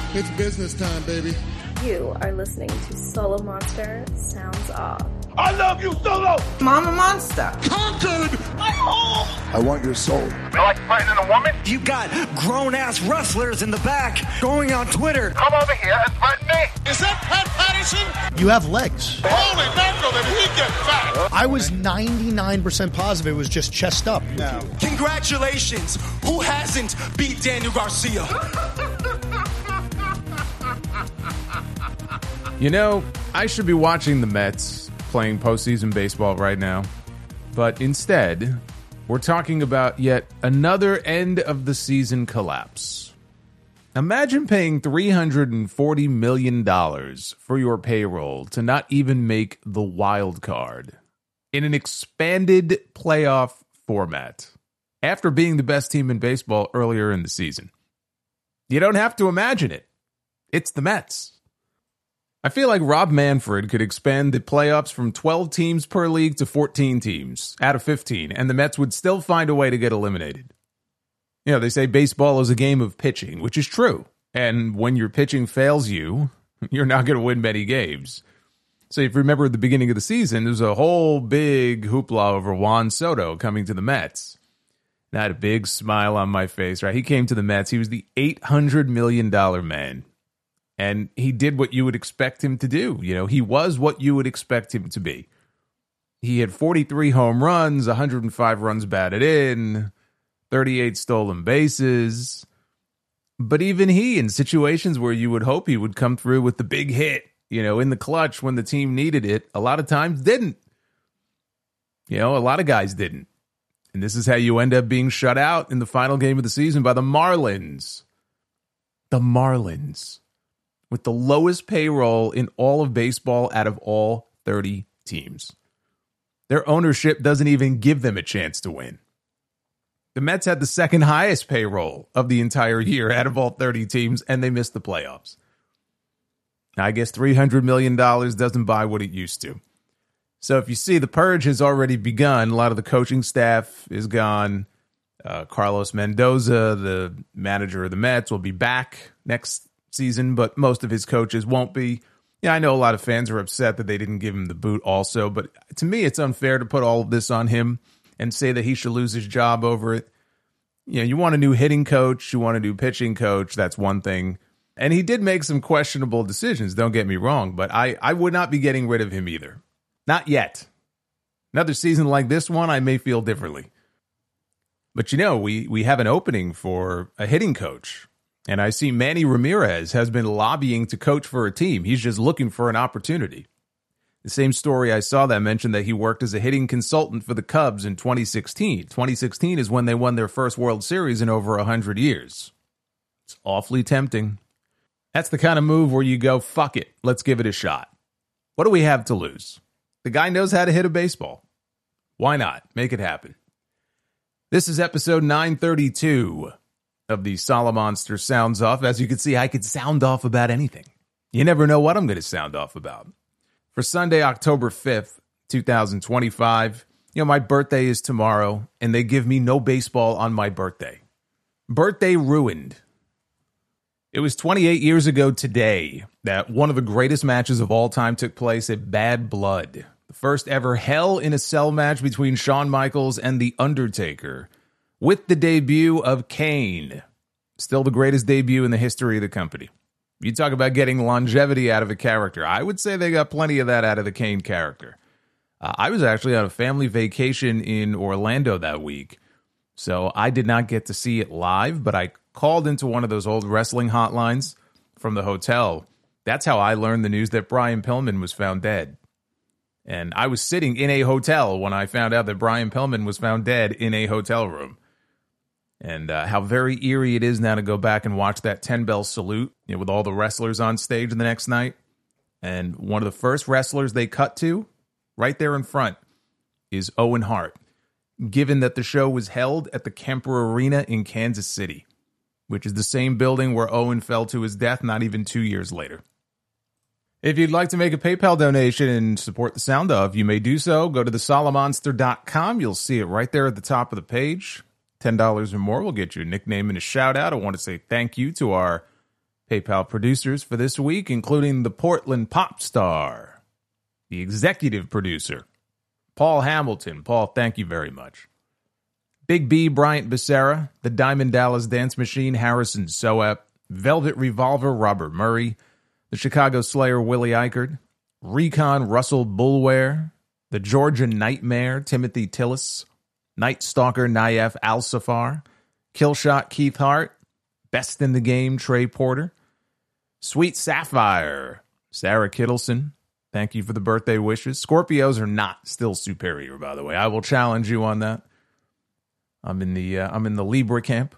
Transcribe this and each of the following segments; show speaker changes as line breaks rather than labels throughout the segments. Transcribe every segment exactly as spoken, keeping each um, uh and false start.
It's business time, baby.
You are listening to Solo Monster Sounds Off.
I love you, Solo!
Mama Monster.
Conquered!
I'm home!
I want your soul.
You like fighting a woman?
You got grown-ass wrestlers in the back going on Twitter.
Come over here and threaten me.
Is that Pat Patterson?
You have legs.
Holy mackerel, did he get fat?
I was ninety-nine percent positive it was just chest up.
No.
Congratulations. Who hasn't beat Daniel Garcia?
You know, I should be watching the Mets playing postseason baseball right now. But instead, we're talking about yet another end-of-the-season collapse. Imagine paying three hundred forty million dollars for your payroll to not even make the wild card in an expanded playoff format after being the best team in baseball earlier in the season. You don't have to imagine it. It's the Mets. I feel like Rob Manfred could expand the playoffs from twelve teams per league to fourteen teams out of fifteen, and the Mets would still find a way to get eliminated. You know, they say baseball is a game of pitching, which is true. And when your pitching fails you, you're not going to win many games. So if you remember at the beginning of the season, there was a whole big hoopla over Juan Soto coming to the Mets. And I had a big smile on my face, right? He came to the Mets. He was the eight hundred million dollars man. And he did what you would expect him to do. You know, he was what you would expect him to be. He had forty-three home runs, one hundred five runs batted in, thirty-eight stolen bases. But even he, in situations where you would hope he would come through with the big hit, you know, in the clutch when the team needed it, a lot of times didn't. You know, a lot of guys didn't. And this is how you end up being shut out in the final game of the season by the Marlins. The Marlins. With the lowest payroll in all of baseball out of all thirty teams. Their ownership doesn't even give them a chance to win. The Mets had the second highest payroll of the entire year out of all thirty teams, and they missed the playoffs. Now, I guess three hundred million dollars doesn't buy what it used to. So if you see, the purge has already begun. A lot of the coaching staff is gone. Uh, Carlos Mendoza, the manager of the Mets, will be back next season, but most of his coaches won't be. Yeah, I know a lot of fans are upset that they didn't give him the boot also, but to me, it's unfair to put all of this on him and say that he should lose his job over it. You know, you want a new hitting coach, you want a new pitching coach, that's one thing. And he did make some questionable decisions, don't get me wrong, but I, I would not be getting rid of him either. Not yet. Another season like this one, I may feel differently. But you know, we, we have an opening for a hitting coach. And I see Manny Ramirez has been lobbying to coach for a team. He's just looking for an opportunity. The same story I saw that mentioned that he worked as a hitting consultant for the Cubs in twenty sixteen. twenty sixteen is when they won their first World Series in over one hundred years. It's awfully tempting. That's the kind of move where you go, fuck it, let's give it a shot. What do we have to lose? The guy knows how to hit a baseball. Why not? Make it happen. This is episode nine thirty-two. Of the Solo Monster Sounds Off. As you can see, I could sound off about anything. You never know what I'm going to sound off about. For Sunday, October fifth, twenty twenty-five, you know, my birthday is tomorrow, and they give me no baseball on my birthday. Birthday ruined. It was twenty-eight years ago today that one of the greatest matches of all time took place at Bad Blood. The first ever Hell in a Cell match between Shawn Michaels and The Undertaker. With the debut of Kane. Still the greatest debut in the history of the company. You talk about getting longevity out of a character. I would say they got plenty of that out of the Kane character. Uh, I was actually on a family vacation in Orlando that week. So I did not get to see it live, but I called into one of those old wrestling hotlines from the hotel. That's how I learned the news that Brian Pillman was found dead. And I was sitting in a hotel when I found out that Brian Pillman was found dead in a hotel room. And uh, how very eerie it is now to go back and watch that ten-bell salute, you know, with all the wrestlers on stage the next night. And one of the first wrestlers they cut to, right there in front, is Owen Hart, given that the show was held at the Kemper Arena in Kansas City, which is the same building where Owen fell to his death not even two years later. If you'd like to make a PayPal donation and support the Sound Of, you may do so. Go to the solo monster dot com. You'll see it right there at the top of the page. ten dollars or more will get you a nickname and a shout-out. I want to say thank you to our PayPal producers for this week, including the Portland pop star, the executive producer, Paul Hamilton. Paul, thank you very much. Big B, Bryant Becerra, the Diamond Dallas Dance Machine, Harrison Soep, Velvet Revolver, Robert Murray, the Chicago Slayer, Willie Eichard, Recon, Russell Bulware, the Georgia Nightmare, Timothy Tillis, Night Stalker, Naif Al-Safar, Killshot, Keith Hart, Best in the Game, Trey Porter, Sweet Sapphire, Sarah Kittleson. Thank you for the birthday wishes. Scorpios are not still superior, by the way. I will challenge you on that. I'm in the uh, I'm in the Libra camp.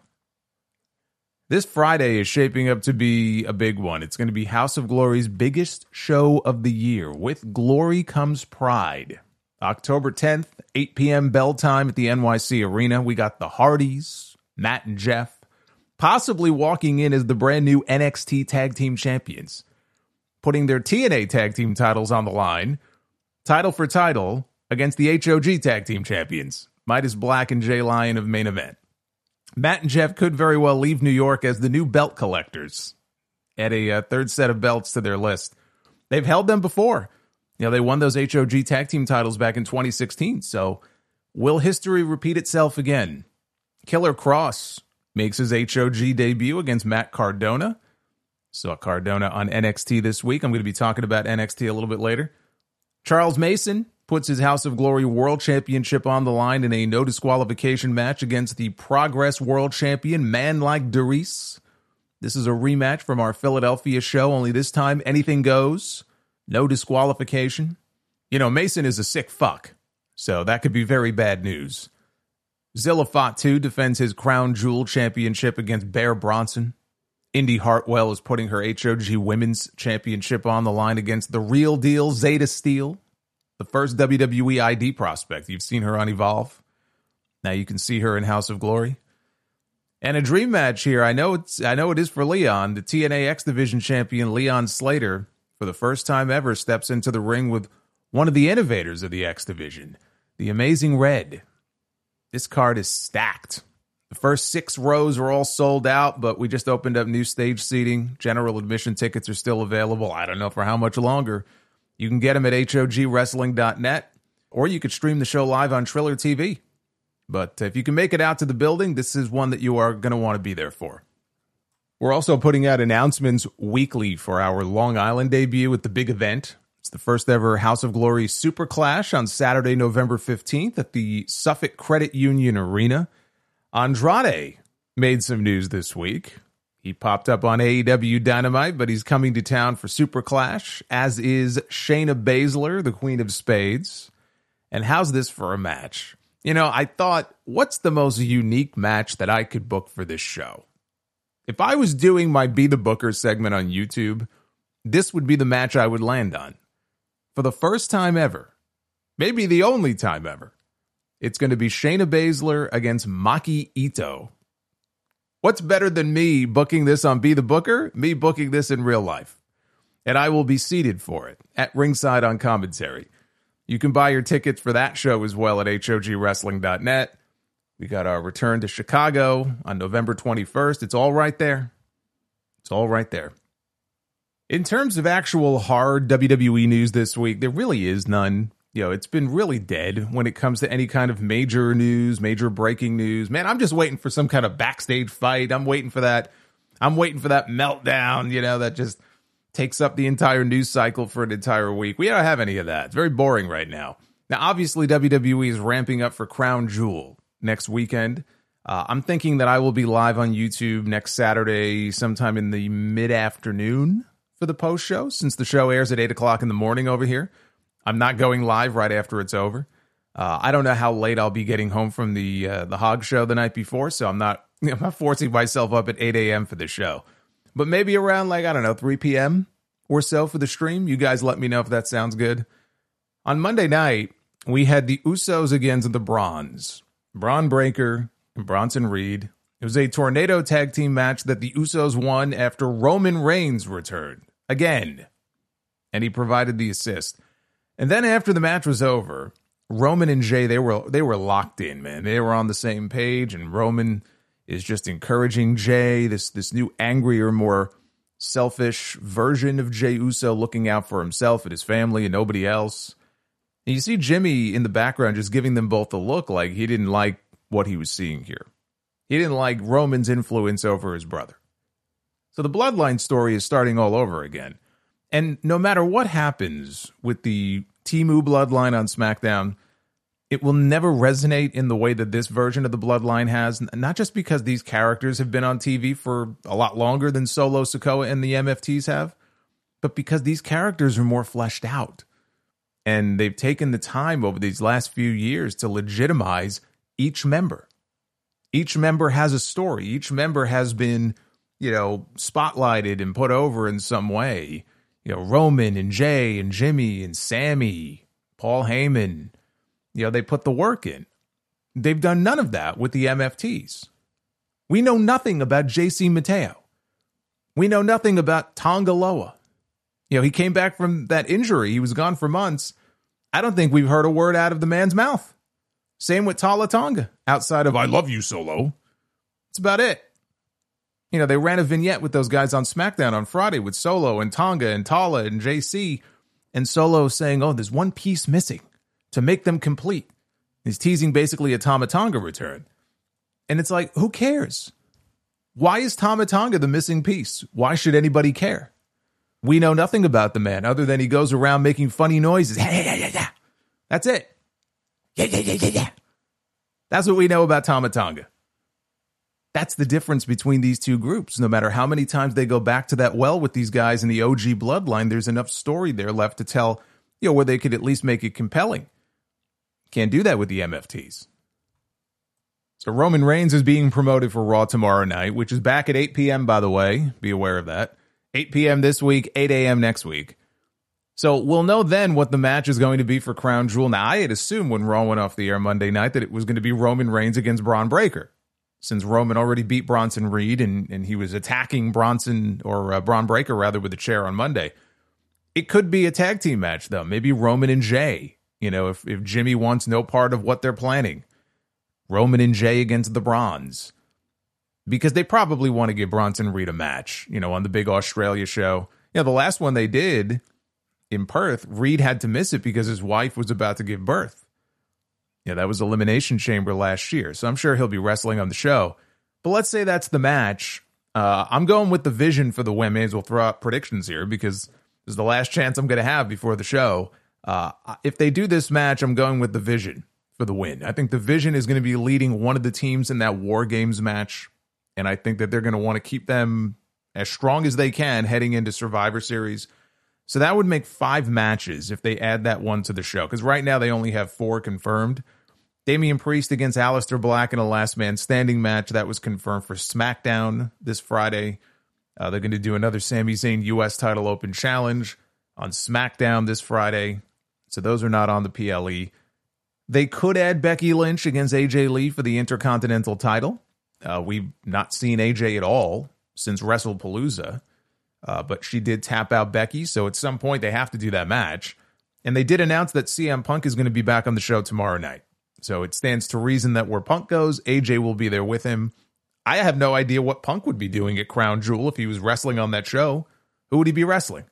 This Friday is shaping up to be a big one. It's going to be House of Glory's biggest show of the year. With Glory comes Pride. October tenth, eight p.m. bell time at the N Y C Arena. We got the Hardys, Matt and Jeff, possibly walking in as the brand new N X T Tag Team Champions, putting their T N A Tag Team titles on the line, title for title, against the H O G Tag Team Champions, Midas Black and Jay Lyon of Main Event. Matt and Jeff could very well leave New York as the new belt collectors. Add a uh, third set of belts to their list. They've held them before. You know, they won those H O G tag team titles back in twenty sixteen. So will history repeat itself again? Killer Cross makes his H O G debut against Matt Cardona. Saw Cardona on N X T this week. I'm going to be talking about N X T a little bit later. Charles Mason puts his House of Glory World Championship on the line in a no disqualification match against the Progress World Champion, Man Like Darius. This is a rematch from our Philadelphia show, only this time anything goes. No disqualification. You know, Mason is a sick fuck, so that could be very bad news. Zilla Fatu defends his Crown Jewel Championship against Bear Bronson. Indy Hartwell is putting her H O G Women's Championship on the line against the real deal Zeta Steel, the first W W E I D prospect. You've seen her on Evolve. Now you can see her in House of Glory. And a dream match here. I know it's I know it is for Leon. The T N A X Division champion Leon Slater, for the first time ever, steps into the ring with one of the innovators of the X Division, the Amazing Red. This card is stacked. The first six rows are all sold out, but we just opened up new stage seating. General admission tickets are still available. I don't know for how much longer. You can get them at H O G wrestling dot net, or you could stream the show live on Triller T V. But if you can make it out to the building, this is one that you are going to want to be there for. We're also putting out announcements weekly for our Long Island debut at the big event. It's the first ever House of Glory Super Clash on Saturday, November fifteenth at the Suffolk Credit Union Arena. Andrade made some news this week. He popped up on A E W Dynamite, but he's coming to town for Super Clash, as is Shayna Baszler, the Queen of Spades. And how's this for a match? You know, I thought, what's the most unique match that I could book for this show? If I was doing my Be the Booker segment on YouTube, this would be the match I would land on. For the first time ever, maybe the only time ever, it's going to be Shayna Baszler against Maki Ito. What's better than me booking this on Be the Booker? Me booking this in real life. And I will be seated for it at ringside on commentary. You can buy your tickets for that show as well at H O G wrestling dot net. We got our return to Chicago on November twenty-first. It's all right there. It's all right there. In terms of actual hard W W E news this week, there really is none. You know, it's been really dead when it comes to any kind of major news, major breaking news. Man, I'm just waiting for some kind of backstage fight. I'm waiting for that. I'm waiting for that meltdown, you know, that just takes up the entire news cycle for an entire week. We don't have any of that. It's very boring right now. Now, obviously, W W E is ramping up for Crown Jewel next weekend. Uh, I'm thinking that I will be live on YouTube next Saturday sometime in the mid-afternoon for the post show, since the show airs at eight o'clock in the morning over here. I'm not going live right after it's over. Uh, I don't know how late I'll be getting home from the uh, the Hog show the night before, so I'm not I'm not forcing myself up at eight a.m. for the show. But maybe around, like, I don't know, three p.m. or so for the stream. You guys let me know if that sounds good. On Monday night, we had the Usos against the Brawns. Braun Breaker and Bronson Reed. It was a tornado tag team match that the Usos won after Roman Reigns returned. Again. And he provided the assist. And then after the match was over, Roman and Jay, they were they were locked in, man. They were on the same page, and Roman is just encouraging Jay, this this new angrier, more selfish version of Jey Uso looking out for himself and his family and nobody else. And you see Jimmy in the background just giving them both a look like he didn't like what he was seeing here. He didn't like Roman's influence over his brother. So the bloodline story is starting all over again. And no matter what happens with the Temu bloodline on SmackDown, it will never resonate in the way that this version of the bloodline has, not just because these characters have been on T V for a lot longer than Solo Sikoa and the M F Ts have, but because these characters are more fleshed out. And they've taken the time over these last few years to legitimize each member. Each member has a story. Each member has been, you know, spotlighted and put over in some way. You know, Roman and Jay and Jimmy and Sammy, Paul Heyman, you know, they put the work in. They've done none of that with the M F Ts. We know nothing about J C Mateo. We know nothing about Tonga Loa. You know, he came back from that injury. He was gone for months. I don't think we've heard a word out of the man's mouth. Same with Tala Tonga, outside of I love you, Solo. That's about it. You know, they ran a vignette with those guys on SmackDown on Friday with Solo and Tonga and Tala and J C. And Solo saying, oh, there's one piece missing to make them complete. He's teasing basically a Tama Tonga return. And it's like, who cares? Why is Tama Tonga the missing piece? Why should anybody care? We know nothing about the man other than he goes around making funny noises. Yeah, yeah, yeah, yeah. That's it. Yeah, yeah, yeah, yeah, yeah. That's what we know about Tama Tonga. That's the difference between these two groups. No matter how many times they go back to that well with these guys in the O G bloodline, there's enough story there left to tell, you know, where they could at least make it compelling. Can't do that with the M F Ts. So Roman Reigns is being promoted for Raw tomorrow night, which is back at eight p.m., by the way. Be aware of that. eight p.m. this week, eight a.m. next week. So we'll know then what the match is going to be for Crown Jewel. Now, I had assumed when Raw went off the air Monday night that it was going to be Roman Reigns against Braun Breaker, since Roman already beat Bronson Reed and, and he was attacking Bronson, or uh, Braun Breaker rather, with a chair on Monday. It could be a tag team match, though. Maybe Roman and Jay. You know, if, if Jimmy wants no part of what they're planning. Roman and Jay against the Bronze. Because they probably want to give Bronson Reed a match, you know, on the big Australia show. You know, the last one they did in Perth, Reed had to miss it because his wife was about to give birth. Yeah, that was Elimination Chamber last year. So I'm sure he'll be wrestling on the show. But let's say that's the match. Uh, I'm going with the Vision for the win. May as well throw out predictions here because this is the last chance I'm going to have before the show. Uh, if they do this match, I'm going with the Vision for the win. I think the Vision is going to be leading one of the teams in that War Games match. And I think that they're going to want to keep them as strong as they can heading into Survivor Series. So that would make five matches if they add that one to the show. Because right now they only have four confirmed. Damian Priest against Aleister Black in a last man standing match. That was confirmed for SmackDown this Friday. Uh, they're going to do another Sami Zayn U S title open challenge on SmackDown this Friday. So those are not on the P L E. They could add Becky Lynch against A J Lee for the Intercontinental title. Uh, we've not seen A J at all since WrestlePalooza, uh, but she did tap out Becky, so at some point they have to do that match. And they did announce that C M Punk is going to be back on the show tomorrow night. So it stands to reason that where Punk goes, A J will be there with him. I have no idea what Punk would be doing at Crown Jewel if he was wrestling on that show. Who would he be wrestling?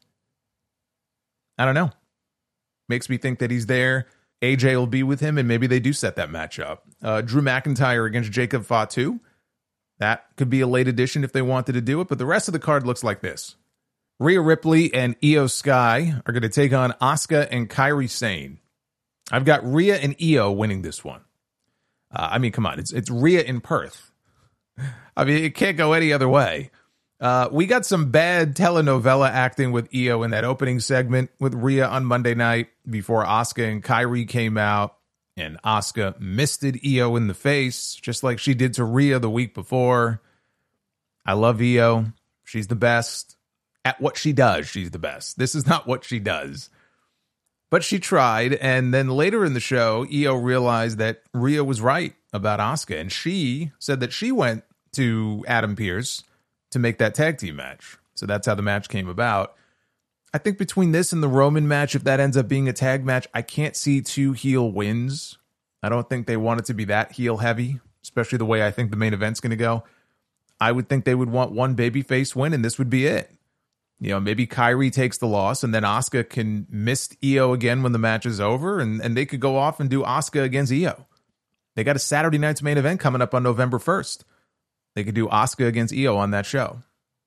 I don't know. Makes me think that he's there. A J will be with him, and maybe they do set that match up. Uh, Drew McIntyre against Jacob Fatu. That could be a late addition if they wanted to do it, but the rest of the card looks like this. Rhea Ripley and Io Sky are going to take on Asuka and Kairi Sane. I've got Rhea and Io winning this one. Uh, I mean, come on, it's it's Rhea in Perth. I mean, it can't go any other way. Uh, we got some bad telenovela acting with Io in that opening segment with Rhea on Monday night before Asuka and Kairi came out. And Asuka misted Io in the face, just like she did to Rhea the week before. I love Io. She's the best. At what she does, she's the best. This is not what she does. But she tried, and then later in the show, Io realized that Rhea was right about Asuka, and she said that she went to Adam Pearce to make that tag team match. So that's how the match came about. I think between this and the Roman match, if that ends up being a tag match, I can't see two heel wins. I don't think they want it to be that heel heavy, especially the way I think the main event's going to go. I would think they would want one babyface win, and this would be it. You know, maybe Kairi takes the loss, and then Asuka can miss Io again when the match is over, and, and they could go off and do Asuka against Io. They got a Saturday night's main event coming up on November first. They could do Asuka against Io on that show.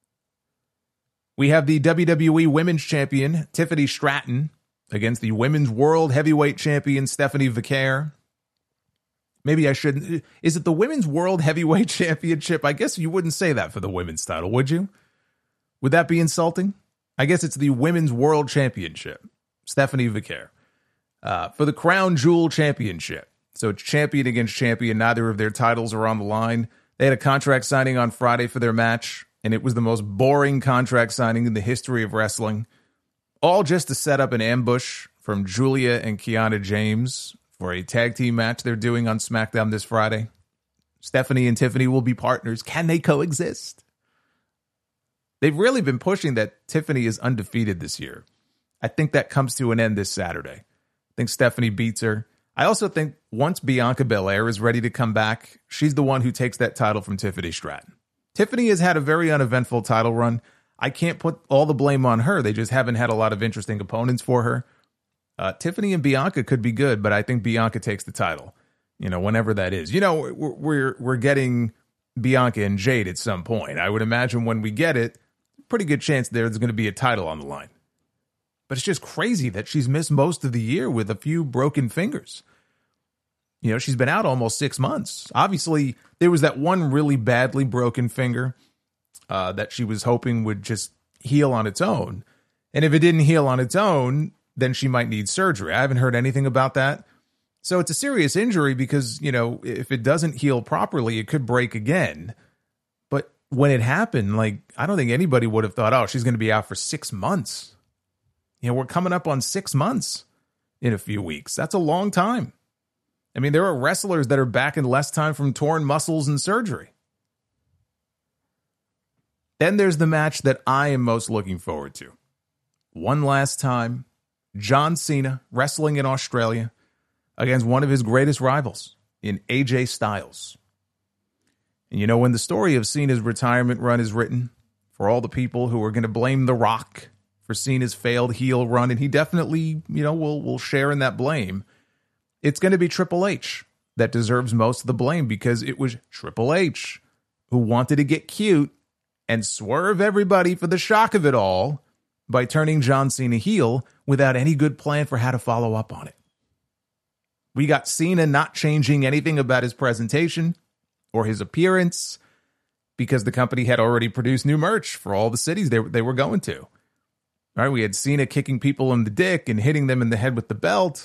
We have the W W E Women's Champion, Tiffany Stratton, against the Women's World Heavyweight Champion, Stephanie Vicaire. Maybe I shouldn't. Is it the Women's World Heavyweight Championship? I guess you wouldn't say that for the women's title, would you? Would that be insulting? I guess it's the Women's World Championship. Stephanie Vicaire. Uh, for the Crown Jewel Championship. So it's champion against champion. Neither of their titles are on the line. They had a contract signing on Friday for their match, and it was the most boring contract signing in the history of wrestling. All just to set up an ambush from Julia and Kiana James for a tag team match they're doing on SmackDown this Friday. Stephanie and Tiffany will be partners. Can they coexist? They've really been pushing that Tiffany is undefeated this year. I think that comes to an end this Saturday. I think Stephanie beats her. I also think once Bianca Belair is ready to come back, she's the one who takes that title from Tiffany Stratton. Tiffany has had a very uneventful title run. I can't put all the blame on her. They just haven't had a lot of interesting opponents for her. Uh, Tiffany and Bianca could be good, but I think Bianca takes the title, you know, whenever that is. You know, we're we're, we're getting Bianca and Jade at some point. I would imagine when we get it, pretty good chance there's going to be a title on the line. But it's just crazy that she's missed most of the year with a few broken fingers. You know, she's been out almost six months. Obviously, there was that one really badly broken finger uh, that she was hoping would just heal on its own. And if it didn't heal on its own, then she might need surgery. I haven't heard anything about that. So it's a serious injury because, you know, if it doesn't heal properly, it could break again. But when it happened, like, I don't think anybody would have thought, oh, she's going to be out for six months. You know, we're coming up on six months in a few weeks. That's a long time. I mean, there are wrestlers that are back in less time from torn muscles and surgery. Then there's the match that I am most looking forward to. One last time, John Cena wrestling in Australia against one of his greatest rivals in A J Styles. And you know, when the story of Cena's retirement run is written, for all the people who are going to blame The Rock for Cena's failed heel run, and he definitely, you know, will will share in that blame, it's going to be Triple H that deserves most of the blame because it was Triple H who wanted to get cute and swerve everybody for the shock of it all by turning John Cena heel without any good plan for how to follow up on it. We got Cena not changing anything about his presentation or his appearance because the company had already produced new merch for all the cities they, they were going to. All right, we had Cena kicking people in the dick and hitting them in the head with the belt.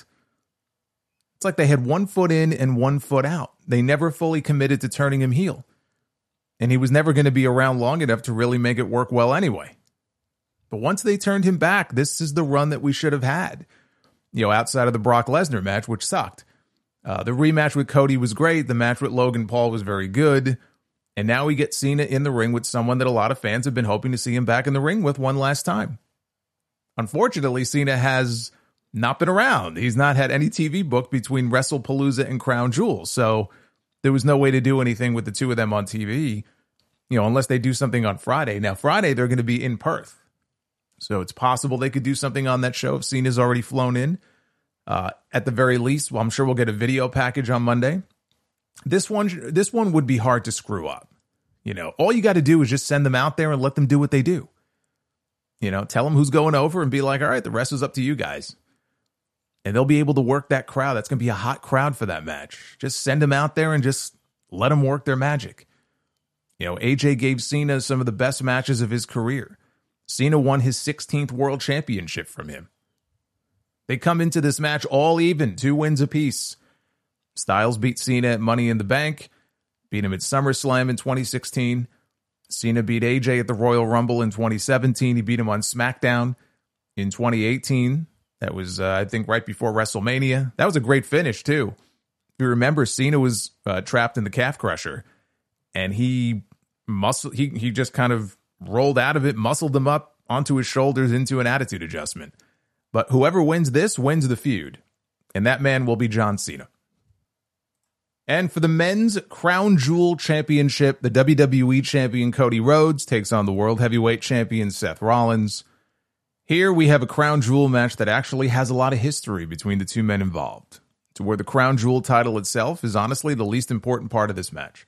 It's like they had one foot in and one foot out. They never fully committed to turning him heel. And he was never going to be around long enough to really make it work well anyway. But once they turned him back, this is the run that we should have had. You know, outside of the Brock Lesnar match, which sucked. Uh, the rematch with Cody was great. The match with Logan Paul was very good. And now we get Cena in the ring with someone that a lot of fans have been hoping to see him back in the ring with one last time. Unfortunately, Cena has not been around. He's not had any T V booked between WrestlePalooza and Crown Jewel. So there was no way to do anything with the two of them on T V, you know, unless they do something on Friday. Now, Friday, they're going to be in Perth. So it's possible they could do something on that show if Cena's already flown in. Uh, at the very least, well, I'm sure we'll get a video package on Monday. This one, this one would be hard to screw up. You know, all you got to do is just send them out there and let them do what they do. You know, tell them who's going over and be like, all right, the rest is up to you guys. And they'll be able to work that crowd. That's going to be a hot crowd for that match. Just send them out there and just let them work their magic. You know, A J gave Cena some of the best matches of his career. Cena won his sixteenth world championship from him. They come into this match all even, two wins apiece. Styles beat Cena at Money in the Bank, beat him at SummerSlam in twenty sixteen. Cena beat A J at the Royal Rumble in twenty seventeen. He beat him on SmackDown in twenty eighteen. That was, uh, I think, right before WrestleMania. That was a great finish, too. If you remember, Cena was uh, trapped in the calf crusher, and he muscle he he just kind of rolled out of it, muscled him up onto his shoulders into an attitude adjustment. But whoever wins this wins the feud, and that man will be John Cena. And for the men's Crown Jewel Championship, the W W E champion Cody Rhodes takes on the World Heavyweight champion Seth Rollins. Here we have a Crown Jewel match that actually has a lot of history between the two men involved, to where the Crown Jewel title itself is honestly the least important part of this match.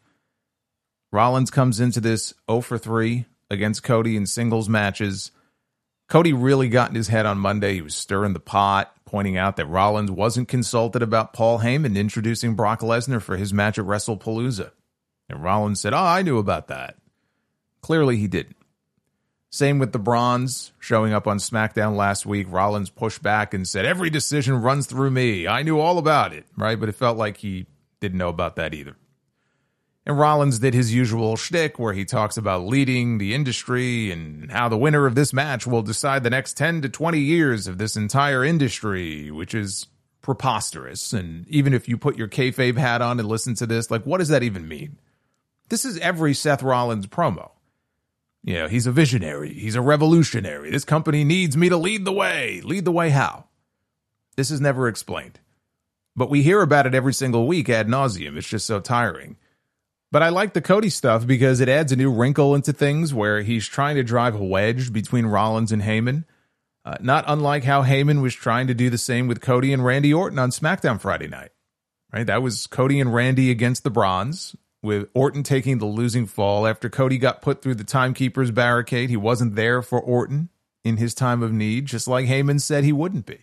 Rollins comes into this oh for three against Cody in singles matches. Cody really got in his head on Monday. He was stirring the pot, pointing out that Rollins wasn't consulted about Paul Heyman introducing Brock Lesnar for his match at WrestlePalooza. And Rollins said, oh, I knew about that. Clearly he didn't. Same with the Bronze showing up on SmackDown last week. Rollins pushed back and said, every decision runs through me. I knew all about it, right? But it felt like he didn't know about that either. And Rollins did his usual shtick where he talks about leading the industry and how the winner of this match will decide the next ten to twenty years of this entire industry, which is preposterous. And even if you put your kayfabe hat on and listen to this, like, what does that even mean? This is every Seth Rollins promo. You know, he's a visionary. He's a revolutionary. This company needs me to lead the way. Lead the way how? This is never explained. But we hear about it every single week ad nauseum. It's just so tiring. But I like the Cody stuff because it adds a new wrinkle into things where he's trying to drive a wedge between Rollins and Heyman. Uh, not unlike how Heyman was trying to do the same with Cody and Randy Orton on SmackDown Friday night. Right? That was Cody and Randy against the Bronze, with Orton taking the losing fall after Cody got put through the timekeeper's barricade. He wasn't there for Orton in his time of need, just like Heyman said he wouldn't be.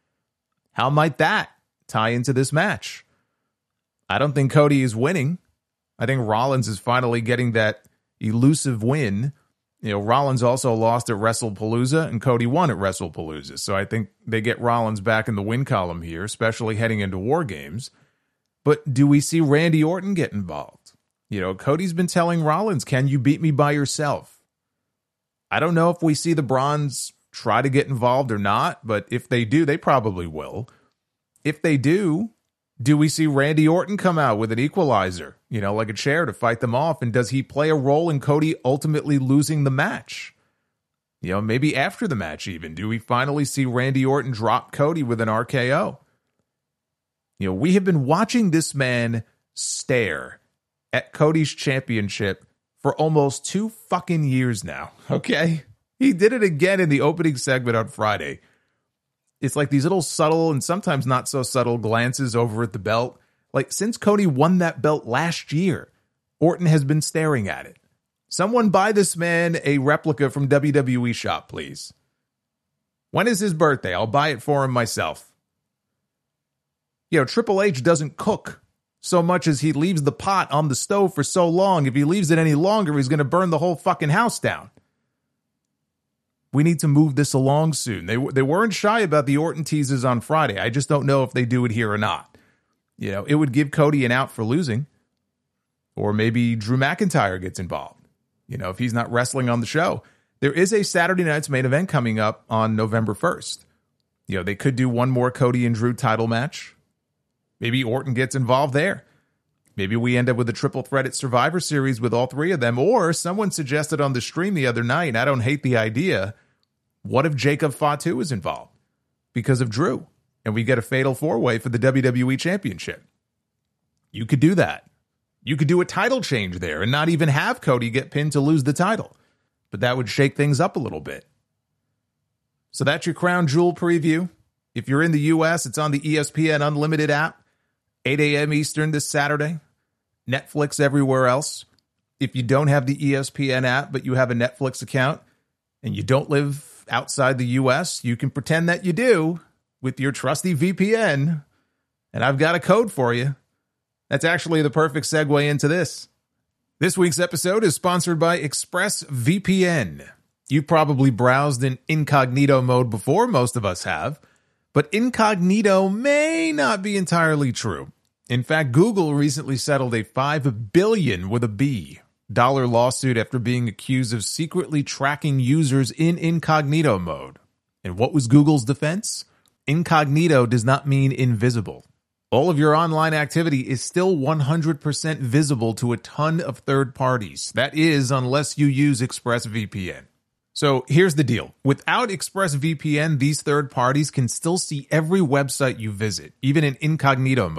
How might that tie into this match? I don't think Cody is winning. I think Rollins is finally getting that elusive win. You know, Rollins also lost at WrestlePalooza and Cody won at WrestlePalooza. So I think they get Rollins back in the win column here, especially heading into War Games. But do we see Randy Orton get involved? You know, Cody's been telling Rollins, can you beat me by yourself? I don't know if we see the Bronze try to get involved or not, but if they do, they probably will. If they do, do we see Randy Orton come out with an equalizer, you know, like a chair to fight them off? And does he play a role in Cody ultimately losing the match? You know, maybe after the match even. Do we finally see Randy Orton drop Cody with an R K O? You know, we have been watching this man stare at Cody's championship for almost two fucking years now, okay? He did it again in the opening segment on Friday. It's like these little subtle and sometimes not so subtle glances over at the belt. Like, since Cody won that belt last year, Orton has been staring at it. Someone buy this man a replica from W W E Shop, please. When is his birthday? I'll buy it for him myself. You know, Triple H doesn't cook so much as he leaves the pot on the stove for so long. If he leaves it any longer, he's going to burn the whole fucking house down. We need to move this along soon. They they weren't shy about the Orton teases on Friday. I just don't know if they do it here or not. You know, it would give Cody an out for losing. Or maybe Drew McIntyre gets involved. You know, if he's not wrestling on the show. There is a Saturday night's main event coming up on November first. You know, they could do one more Cody and Drew title match. Maybe Orton gets involved there. Maybe we end up with a triple threat at Survivor Series with all three of them. Or someone suggested on the stream the other night, and I don't hate the idea, what if Jacob Fatu is involved because of Drew? And we get a fatal four-way for the W W E Championship. You could do that. You could do a title change there and not even have Cody get pinned to lose the title. But that would shake things up a little bit. So that's your Crown Jewel preview. If you're in the U S, it's on the E S P N Unlimited app. eight a.m. Eastern this Saturday. Netflix everywhere else. If you don't have the E S P N app, but you have a Netflix account and you don't live outside the U S, you can pretend that you do with your trusty V P N. And I've got a code for you. That's actually the perfect segue into this. This week's episode is sponsored by ExpressVPN. You've probably browsed in incognito mode before, most of us have. But incognito may not be entirely true. In fact, Google recently settled a five billion with a B dollar lawsuit after being accused of secretly tracking users in incognito mode. And what was Google's defense? Incognito does not mean invisible. All of your online activity is still one hundred percent visible to a ton of third parties. That is, unless you use ExpressVPN. So here's the deal. Without ExpressVPN, these third parties can still see every website you visit, even in incognito mode.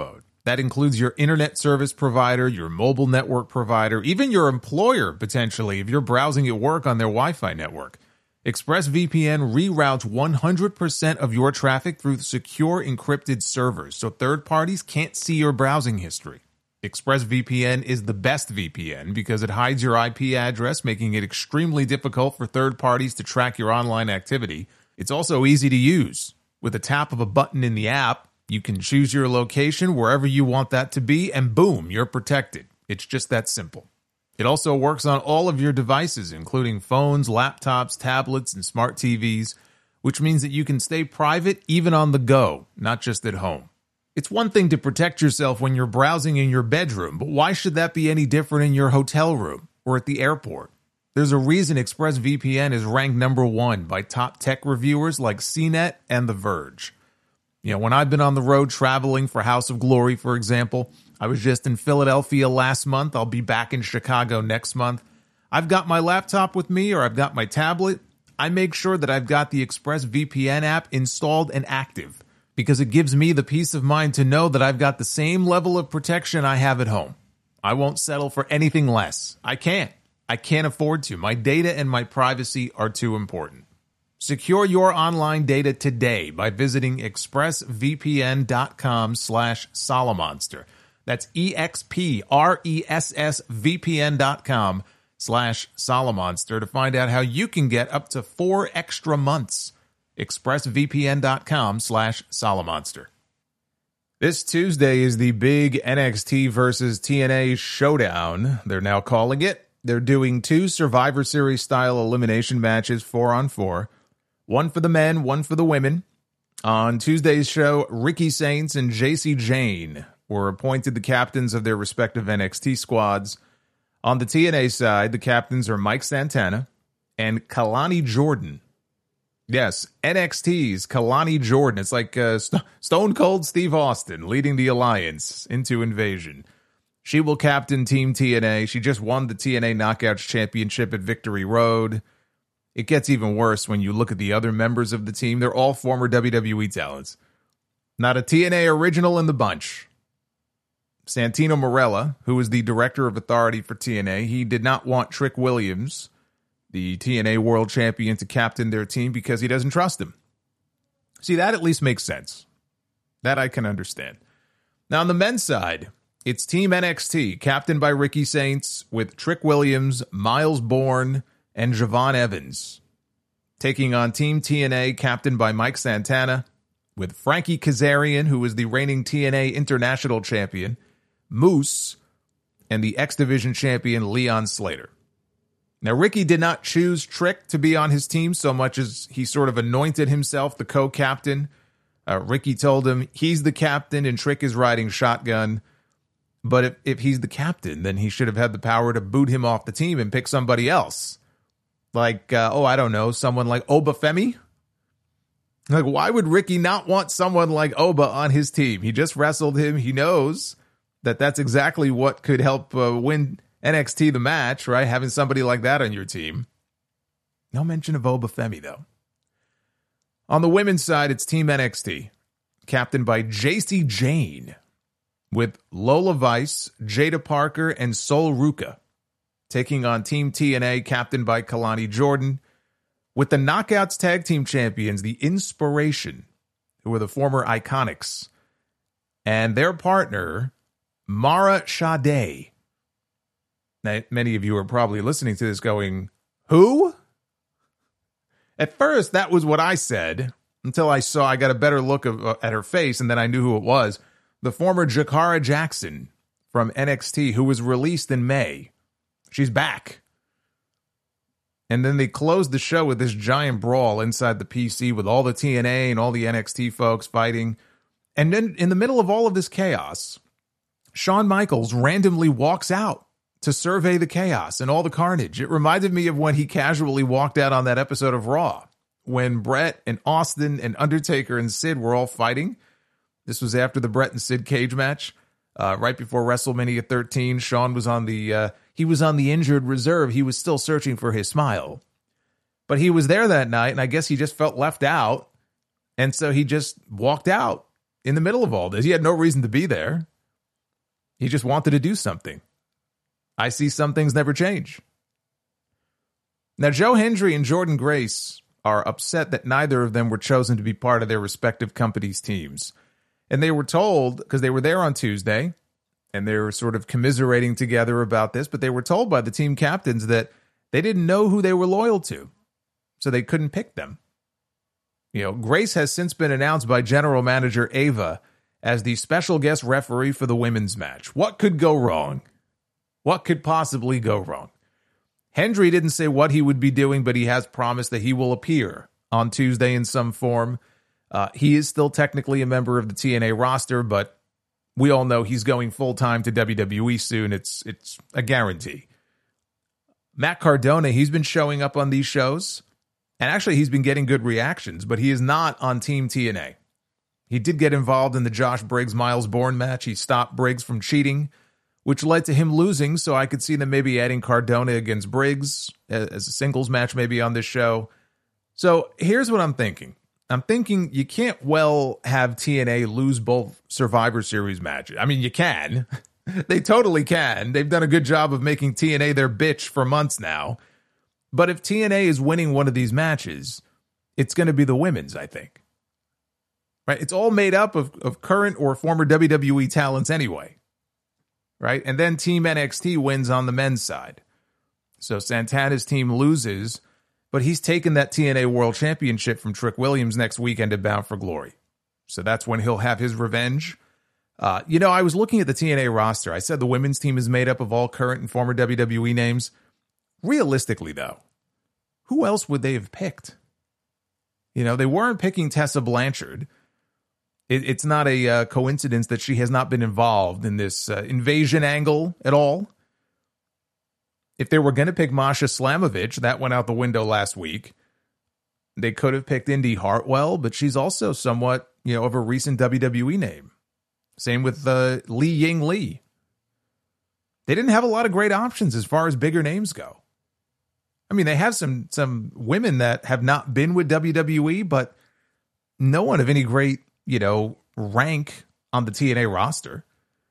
That includes your internet service provider, your mobile network provider, even your employer, potentially, if you're browsing at work on their Wi-Fi network. ExpressVPN reroutes one hundred percent of your traffic through secure encrypted servers, so third parties can't see your browsing history. ExpressVPN is the best V P N because it hides your I P address, making it extremely difficult for third parties to track your online activity. It's also easy to use. With a tap of a button in the app, you can choose your location wherever you want that to be, and boom, you're protected. It's just that simple. It also works on all of your devices, including phones, laptops, tablets, and smart T Vs, which means that you can stay private even on the go, not just at home. It's one thing to protect yourself when you're browsing in your bedroom, but why should that be any different in your hotel room or at the airport? There's a reason ExpressVPN is ranked number one by top tech reviewers like C net and The Verge. You know, when I've been on the road traveling for House of Glory, for example, I was just in Philadelphia last month. I'll be back in Chicago next month. I've got my laptop with me or I've got my tablet. I make sure that I've got the ExpressVPN app installed and active because it gives me the peace of mind to know that I've got the same level of protection I have at home. I won't settle for anything less. I can't. I can't afford to. My data and my privacy are too important. Secure your online data today by visiting expressvpn.com slash Solomonster. That's E-X-P-R-E-S-S-V-P-N.com slash Solomonster to find out how you can get up to four extra months. expressvpn.com slash Solomonster. This Tuesday is the big N X T versus T N A showdown, they're now calling it. They're doing two Survivor Series-style elimination matches, four on four. One for the men, one for the women. On Tuesday's show, Ricky Saints and J C Jane were appointed the captains of their respective N X T squads. On the T N A side, the captains are Mike Santana and Kalani Jordan. Yes, N X T's Kalani Jordan. It's like uh, St- Stone Cold Steve Austin leading the Alliance into Invasion. She will captain Team T N A. She just won the T N A Knockouts Championship at Victory Road. It gets even worse when you look at the other members of the team. They're all former W W E talents. Not a T N A original in the bunch. Santino Marella, who is the director of authority for T N A, he did not want Trick Williams, the T N A world champion, to captain their team because he doesn't trust him. See, that at least makes sense. That I can understand. Now, on the men's side, it's Team N X T, captained by Ricky Saints, with Trick Williams, Miles Bourne, and Javon Evans. Taking on Team T N A, captained by Mike Santana, with Frankie Kazarian, who is the reigning T N A International Champion, Moose, and the X Division Champion Leon Slater. Now, Ricky did not choose Trick to be on his team so much as he sort of anointed himself the co-captain. Uh, Ricky told him he's the captain and Trick is riding shotgun. But if, if he's the captain, then he should have had the power to boot him off the team and pick somebody else. Like, uh, oh, I don't know, someone like Obafemi? Like, why would Ricky not want someone like Oba on his team? He just wrestled him. He knows that that's exactly what could help uh, win N X T the match, right? Having somebody like that on your team. No mention of Obafemi, though. On the women's side, it's Team N X T, captained by J C Jane, with Lola Vice, Jada Parker, and Sol Ruka, taking on Team T N A, captained by Kalani Jordan, with the Knockouts Tag Team Champions, the Inspiration, who are the former Iconics, and their partner, Mara Sade. Now, many of you are probably listening to this going, who? At first, that was what I said, until I saw, I got a better look of, uh, at her face, and then I knew who it was. The former Jakara Jackson from N X T, who was released in May. She's back. And then they closed the show with this giant brawl inside the P C with all the T N A and all the N X T folks fighting. And then in the middle of all of this chaos, Shawn Michaels randomly walks out to survey the chaos and all the carnage. It reminded me of when he casually walked out on that episode of Raw, when Brett and Austin and Undertaker and Sid were all fighting. This was after the Brett and Sid cage match, uh, right before WrestleMania thirteen. Shawn was on the uh, he was on the injured reserve. He was still searching for his smile, but he was there that night, and I guess he just felt left out, and so he just walked out in the middle of all this. He had no reason to be there. He just wanted to do something. I see some things never change. Now, Joe Hendry and Jordan Grace are upset that neither of them were chosen to be part of their respective companies' teams. And they were told, because they were there on Tuesday, and they were sort of commiserating together about this, but they were told by the team captains that they didn't know who they were loyal to, so they couldn't pick them. You know, Grace has since been announced by general manager Ava as the special guest referee for the women's match. What could go wrong? What could possibly go wrong? Hendry didn't say what he would be doing, but he has promised that he will appear on Tuesday in some form. Uh, he is still technically a member of the T N A roster, but we all know he's going full-time to W W E soon. It's it's a guarantee. Matt Cardona, he's been showing up on these shows, and actually he's been getting good reactions, but he is not on Team T N A. He did get involved in the Josh Briggs-Miles Bourne match. He stopped Briggs from cheating, which led to him losing, so I could see them maybe adding Cardona against Briggs as a singles match maybe on this show. So here's what I'm thinking. I'm thinking you can't well have T N A lose both Survivor Series matches. I mean, you can. They totally can. They've done a good job of making T N A their bitch for months now. But if T N A is winning one of these matches, it's going to be the women's, I think. Right? It's all made up of, of current or former W W E talents anyway. Right? And then Team N X T wins on the men's side. So Santana's team loses, but he's taken that T N A World Championship from Trick Williams next weekend at Bound for Glory. So that's when he'll have his revenge. Uh, you know, I was looking at the T N A roster. I said the women's team is made up of all current and former W W E names. Realistically, though, who else would they have picked? You know, they weren't picking Tessa Blanchard. It, it's not a uh, coincidence that she has not been involved in this uh, invasion angle at all. If they were going to pick Masha Slamovich, that went out the window last week. They could have picked Indy Hartwell, but she's also somewhat, you know, of a recent W W E name. Same with uh, Li Ying Lee. They didn't have a lot of great options as far as bigger names go. I mean, they have some some women that have not been with W W E, but no one of any great, you know, rank on the T N A roster.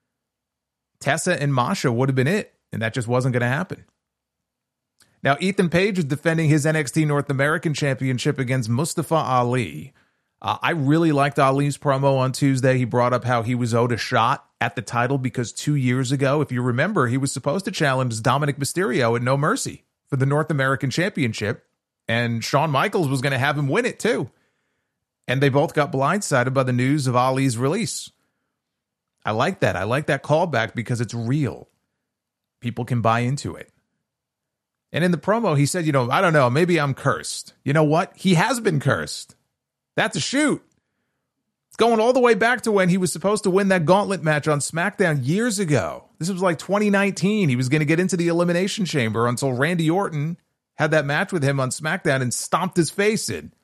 Tessa and Masha would have been it, and that just wasn't going to happen. Now, Ethan Page is defending his N X T North American Championship against Mustafa Ali. Uh, I really liked Ali's promo on Tuesday. He brought up how he was owed a shot at the title because two years ago, if you remember, he was supposed to challenge Dominic Mysterio at No Mercy for the North American Championship, and Shawn Michaels was going to have him win it too. And they both got blindsided by the news of Ali's release. I like that. I like that callback because it's real. People can buy into it. And in the promo, he said, you know, I don't know, maybe I'm cursed. You know what? He has been cursed. That's a shoot. It's going all the way back to when he was supposed to win that gauntlet match on SmackDown years ago. This was like twenty nineteen. He was going to get into the Elimination Chamber until Randy Orton had that match with him on SmackDown and stomped his face in.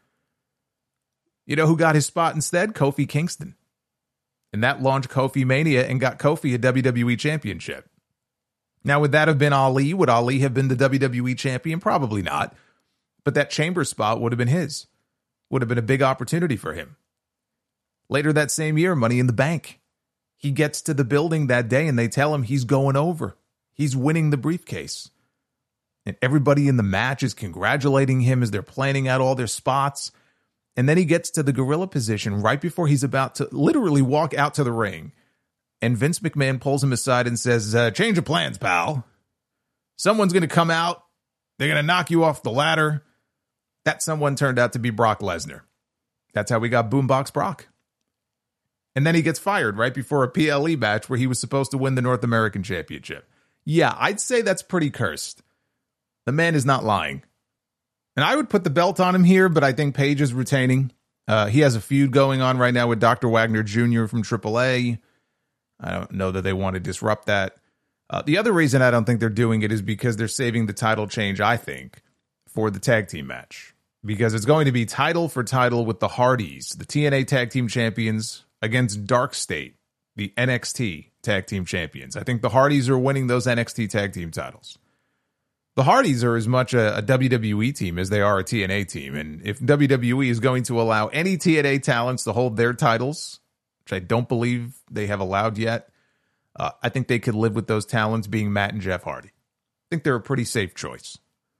You know who got his spot instead? Kofi Kingston. And that launched Kofi Mania and got Kofi a W W E championship. Now, would that have been Ali? Would Ali have been the W W E champion? Probably not. But that chamber spot would have been his. Would have been a big opportunity for him. Later that same year, Money in the Bank. He gets to the building that day and they tell him he's going over. He's winning the briefcase. And everybody in the match is congratulating him as they're planning out all their spots. And then he gets to the gorilla position right before he's about to literally walk out to the ring. And Vince McMahon pulls him aside and says, uh, change of plans, pal. Someone's going to come out. They're going to knock you off the ladder. That someone turned out to be Brock Lesnar. That's how we got Boombox Brock. And then he gets fired right before a P L E match where he was supposed to win the North American Championship. Yeah, I'd say that's pretty cursed. The man is not lying. And I would put the belt on him here, but I think Page is retaining. Uh, he has a feud going on right now with Doctor Wagner Junior from triple A. I don't know that they want to disrupt that. Uh, the other reason I don't think they're doing it is because they're saving the title change, I think, for the tag team match. Because it's going to be title for title with the Hardys, the T N A Tag Team Champions, against Dark State, the N X T Tag Team Champions. I think the Hardys are winning those N X T Tag Team titles. The Hardys are as much a, a W W E team as they are a T N A team. And if W W E is going to allow any T N A talents to hold their titles, which I don't believe they have allowed yet, Uh, I think they could live with those talents being Matt and Jeff Hardy. I think they're a pretty safe choice.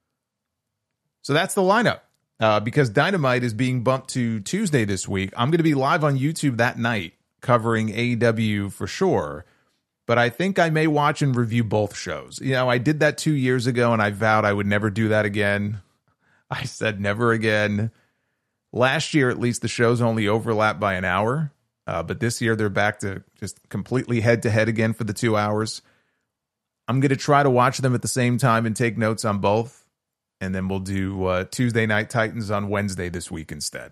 So that's the lineup. Uh, because Dynamite is being bumped to Tuesday this week, I'm going to be live on YouTube that night covering A E W for sure. But I think I may watch and review both shows. You know, I did that two years ago, and I vowed I would never do that again. I said never again. Last year, at least, the shows only overlapped by an hour. Uh, but this year, they're back to just completely head-to-head again for the two hours. I'm going to try to watch them at the same time and take notes on both. And then we'll do uh, Tuesday Night Titans on Wednesday this week instead.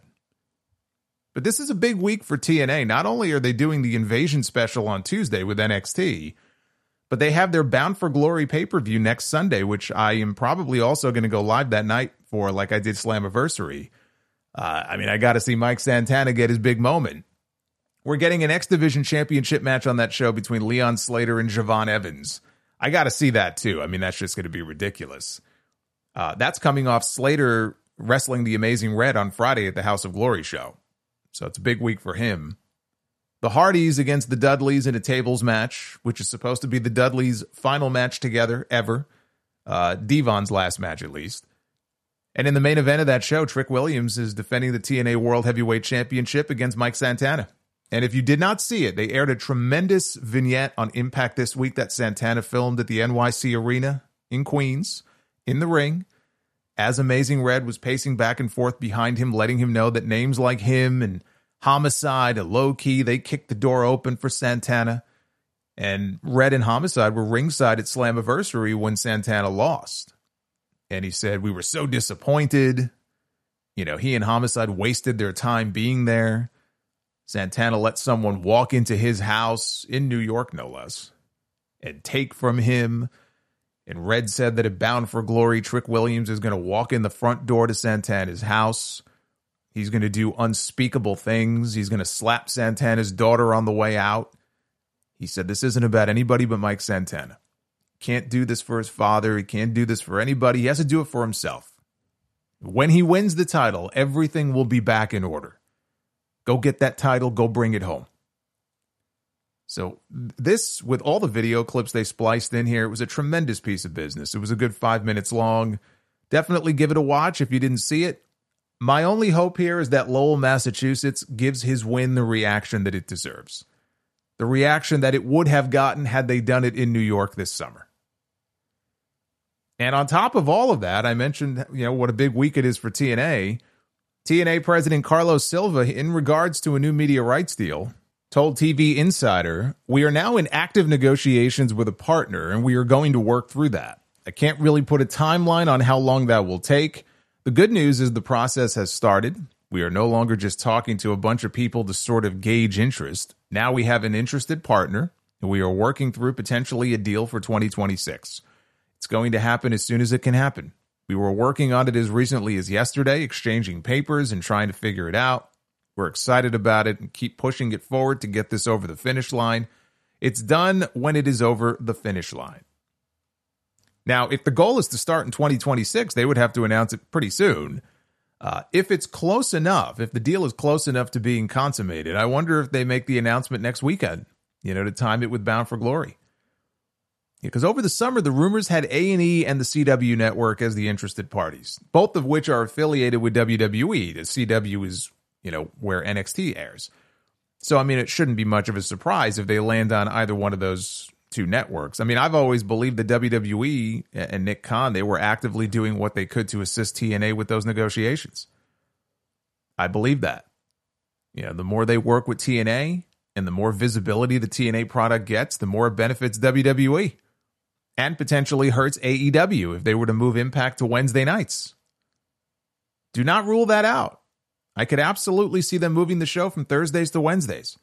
But this is a big week for T N A. Not only are they doing the Invasion special on Tuesday with N X T, but they have their Bound for Glory pay-per-view next Sunday, which I am probably also going to go live that night for, like I did Slammiversary. Uh, I mean, I got to see Mike Santana get his big moment. We're getting an X Division championship match on that show between Leon Slater and Javon Evans. I got to see that, too. I mean, that's just going to be ridiculous. Uh, that's coming off Slater wrestling the Amazing Red on Friday at the House of Glory show. So it's a big week for him. The Hardys against the Dudleys in a tables match, which is supposed to be the Dudleys' final match together ever. Uh, Devon's last match, at least. And in the main event of that show, Trick Williams is defending the T N A World Heavyweight Championship against Mike Santana. And if you did not see it, they aired a tremendous vignette on Impact this week that Santana filmed at the N Y C Arena in Queens, in the ring, as Amazing Red was pacing back and forth behind him, letting him know that names like him and Homicide and Low Key, they kicked the door open for Santana. And Red and Homicide were ringside at Slammiversary when Santana lost. And he said, we were so disappointed. You know, he and Homicide wasted their time being there. Santana let someone walk into his house in New York, no less, and take from him. And Red said that at Bound for Glory, Trick Williams is going to walk in the front door to Santana's house. He's going to do unspeakable things. He's going to slap Santana's daughter on the way out. He said this isn't about anybody but Mike Santana. Can't do this for his father. He can't do this for anybody. He has to do it for himself. When he wins the title, everything will be back in order. Go get that title. Go bring it home. So this, with all the video clips they spliced in here, it was a tremendous piece of business. It was a good five minutes long. Definitely give it a watch if you didn't see it. My only hope here is that Lowell, Massachusetts gives his win the reaction that it deserves. The reaction that it would have gotten had they done it in New York this summer. And on top of all of that, I mentioned, you know, what a big week it is for T N A. T N A President Carlos Silva, in regards to a new media rights deal, told T V Insider, we are now in active negotiations with a partner, and we are going to work through that. I can't really put a timeline on how long that will take. The good news is the process has started. We are no longer just talking to a bunch of people to sort of gauge interest. Now we have an interested partner, and we are working through potentially a deal for twenty twenty-six. It's going to happen as soon as it can happen. We were working on it as recently as yesterday, exchanging papers and trying to figure it out. We're excited about it and keep pushing it forward to get this over the finish line. It's done when it is over the finish line. Now, if the goal is to start in twenty twenty-six, they would have to announce it pretty soon. Uh, if it's close enough, if the deal is close enough to being consummated, I wonder if they make the announcement next weekend, you know, to time it with Bound for Glory. Because over the summer, the rumors had A and E and the C W Network as the interested parties, both of which are affiliated with W W E. The C W is, you know, where N X T airs. So, I mean, it shouldn't be much of a surprise if they land on either one of those two networks. I mean, I've always believed that W W E and Nick Khan, they were actively doing what they could to assist T N A with those negotiations. I believe that. You know, the more they work with T N A and the more visibility the T N A product gets, the more it benefits W W E. And potentially hurts A E W if they were to move Impact to Wednesday nights. Do not rule that out. I could absolutely see them moving the show from Thursdays to Wednesdays.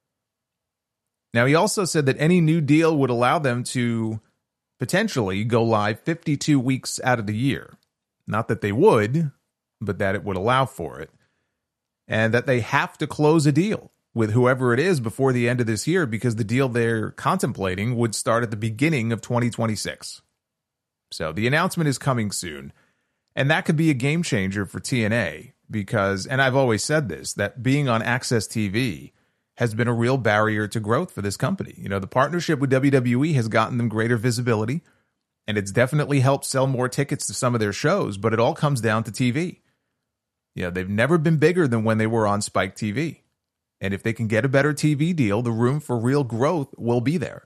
Now, he also said that any new deal would allow them to potentially go live fifty-two weeks out of the year. Not that they would, but that it would allow for it. And that they have to close a deal with whoever it is before the end of this year, because the deal they're contemplating would start at the beginning of twenty twenty-six. So the announcement is coming soon. And that could be a game changer for T N A because, and I've always said this, that being on Access T V has been a real barrier to growth for this company. You know, the partnership with W W E has gotten them greater visibility, and it's definitely helped sell more tickets to some of their shows, but it all comes down to T V. You know, they've never been bigger than when they were on Spike T V. And if they can get a better T V deal, the room for real growth will be there.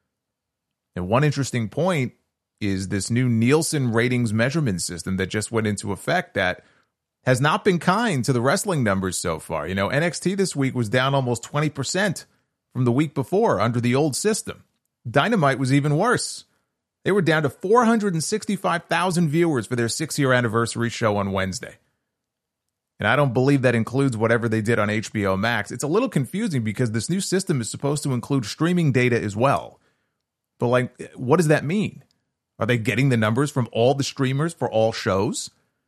And one interesting point is this new Nielsen ratings measurement system that just went into effect that has not been kind to the wrestling numbers so far. You know, N X T this week was down almost twenty percent from the week before under the old system. Dynamite was even worse. They were down to four hundred sixty-five thousand viewers for their six-year anniversary show on Wednesday. And I don't believe that includes whatever they did on H B O Max. It's a little confusing because this new system is supposed to include streaming data as well. But, like, what does that mean? Are they getting the numbers from all the streamers for all shows?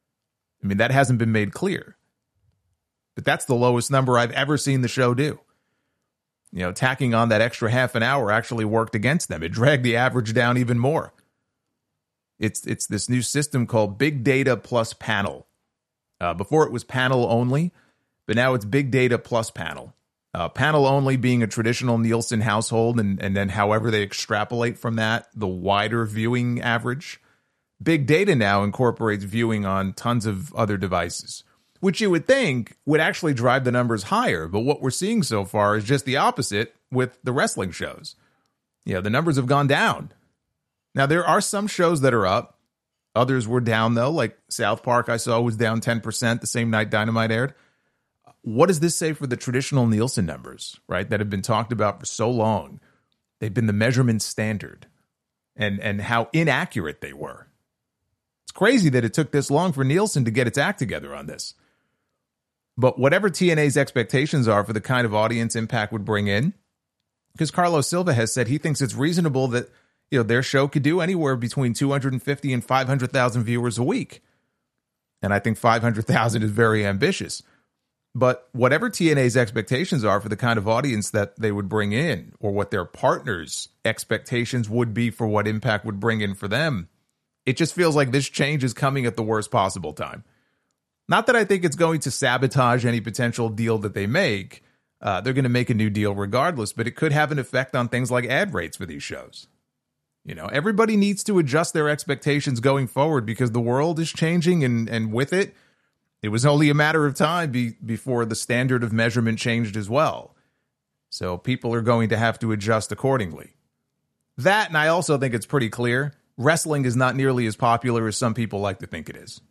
I mean, that hasn't been made clear. But that's the lowest number I've ever seen the show do. You know, tacking on that extra half an hour actually worked against them. It dragged the average down even more. It's it's this new system called Big Data Plus Panel. Uh, before it was panel only, but now it's Big Data Plus Panel. Uh, panel only being a traditional Nielsen household, and, and then however they extrapolate from that, the wider viewing average. Big Data now incorporates viewing on tons of other devices, which you would think would actually drive the numbers higher. But what we're seeing so far is just the opposite with the wrestling shows. You know, the numbers have gone down. Now, there are some shows that are up. Others were down, though, like South Park I saw was down ten percent the same night Dynamite aired. What does this say for the traditional Nielsen numbers, right, that have been talked about for so long? They've been the measurement standard, and, and how inaccurate they were. It's crazy that it took this long for Nielsen to get its act together on this. But whatever T N A's expectations are for the kind of audience Impact would bring in, because Carlos Silva has said he thinks it's reasonable that, you know, their show could do anywhere between two hundred fifty and five hundred thousand viewers a week. And I think five hundred thousand is very ambitious. But whatever T N A's expectations are for the kind of audience that they would bring in, or what their partners' expectations would be for what Impact would bring in for them, it just feels like this change is coming at the worst possible time. Not that I think it's going to sabotage any potential deal that they make. Uh, they're going to make a new deal regardless, but it could have an effect on things like ad rates for these shows. You know, everybody needs to adjust their expectations going forward because the world is changing, and, and with it, it was only a matter of time be, before the standard of measurement changed as well. So people are going to have to adjust accordingly. That, and I also think it's pretty clear, wrestling is not nearly as popular as some people like to think it is.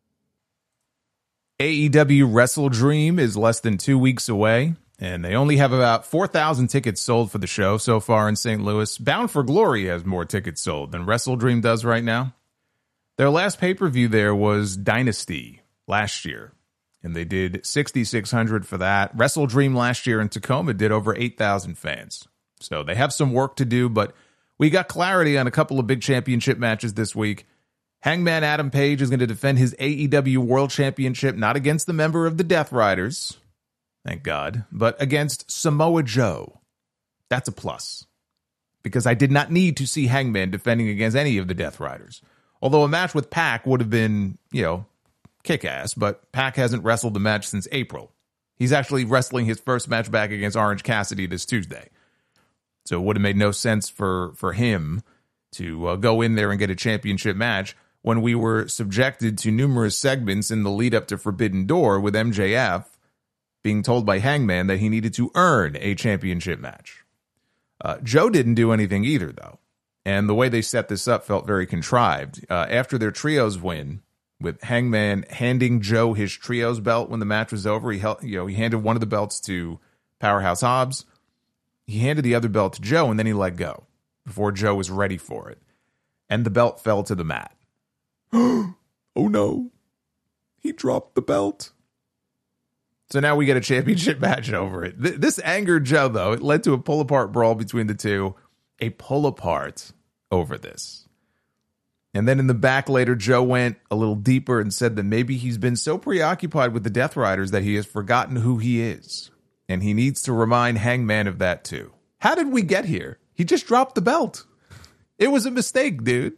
A E W Wrestle Dream is less than two weeks away, and they only have about four thousand tickets sold for the show so far in Saint Louis. Bound for Glory has more tickets sold than Wrestle Dream does right now. Their last pay-per-view there was Dynasty last year, and they did sixty-six hundred for that. Wrestle Dream last year in Tacoma did over eight thousand fans. So they have some work to do, but we got clarity on a couple of big championship matches this week. Hangman Adam Page is going to defend his A E W World Championship, not against the member of the Death Riders, thank God, but against Samoa Joe. That's a plus, because I did not need to see Hangman defending against any of the Death Riders. Although a match with Pac would have been, you know, kick-ass, but Pac hasn't wrestled the match since April. He's actually wrestling his first match back against Orange Cassidy this Tuesday. So it would have made no sense for, for him to uh, go in there and get a championship match when we were subjected to numerous segments in the lead up to Forbidden Door with M J F being told by Hangman that he needed to earn a championship match. Uh, Joe didn't do anything either, though. And the way they set this up felt very contrived. Uh, after their trios win, with Hangman handing Joe his trios belt when the match was over, he held, you know, he handed one of the belts to Powerhouse Hobbs. He handed the other belt to Joe, and then he let go before Joe was ready for it. And the belt fell to the mat. Oh no, he dropped the belt. So now we get a championship match over it. Th- this angered Joe, though. It led to a pull-apart brawl between the two. A pull-apart over this. And then in the back later, Joe went a little deeper and said that maybe he's been so preoccupied with the Death Riders that he has forgotten who he is. And he needs to remind Hangman of that, too. How did we get here? He just dropped the belt. It was a mistake, dude.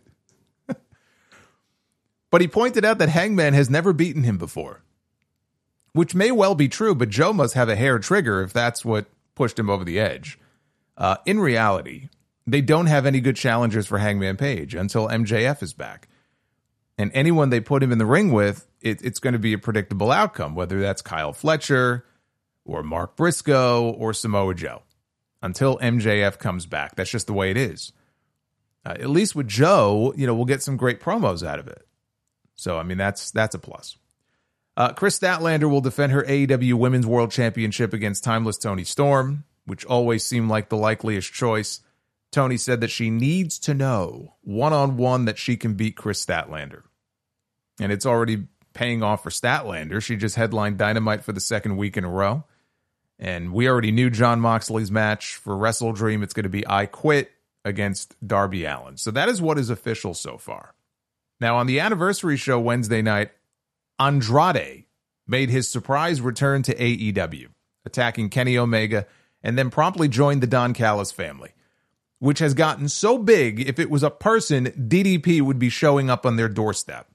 But he pointed out that Hangman has never beaten him before. Which may well be true, but Joe must have a hair trigger if that's what pushed him over the edge. Uh, in reality, they don't have any good challengers for Hangman Page until M J F is back. And anyone they put him in the ring with, it, it's going to be a predictable outcome, whether that's Kyle Fletcher or Mark Briscoe or Samoa Joe. Until M J F comes back. That's just the way it is. Uh, at least with Joe, you know, we'll get some great promos out of it. So, I mean, that's that's a plus. Uh, Chris Statlander will defend her A E W Women's World Championship against Timeless Toni Storm, which always seemed like the likeliest choice. Toni said that she needs to know one-on-one that she can beat Chris Statlander. And it's already paying off for Statlander. She just headlined Dynamite for the second week in a row. And we already knew Jon Moxley's match for Wrestle Dream. It's going to be I Quit against Darby Allin. So that is what is official so far. Now, on the anniversary show Wednesday night, Andrade made his surprise return to A E W, attacking Kenny Omega, and then promptly joined the Don Callis family, which has gotten so big, if it was a person, D D P would be showing up on their doorstep.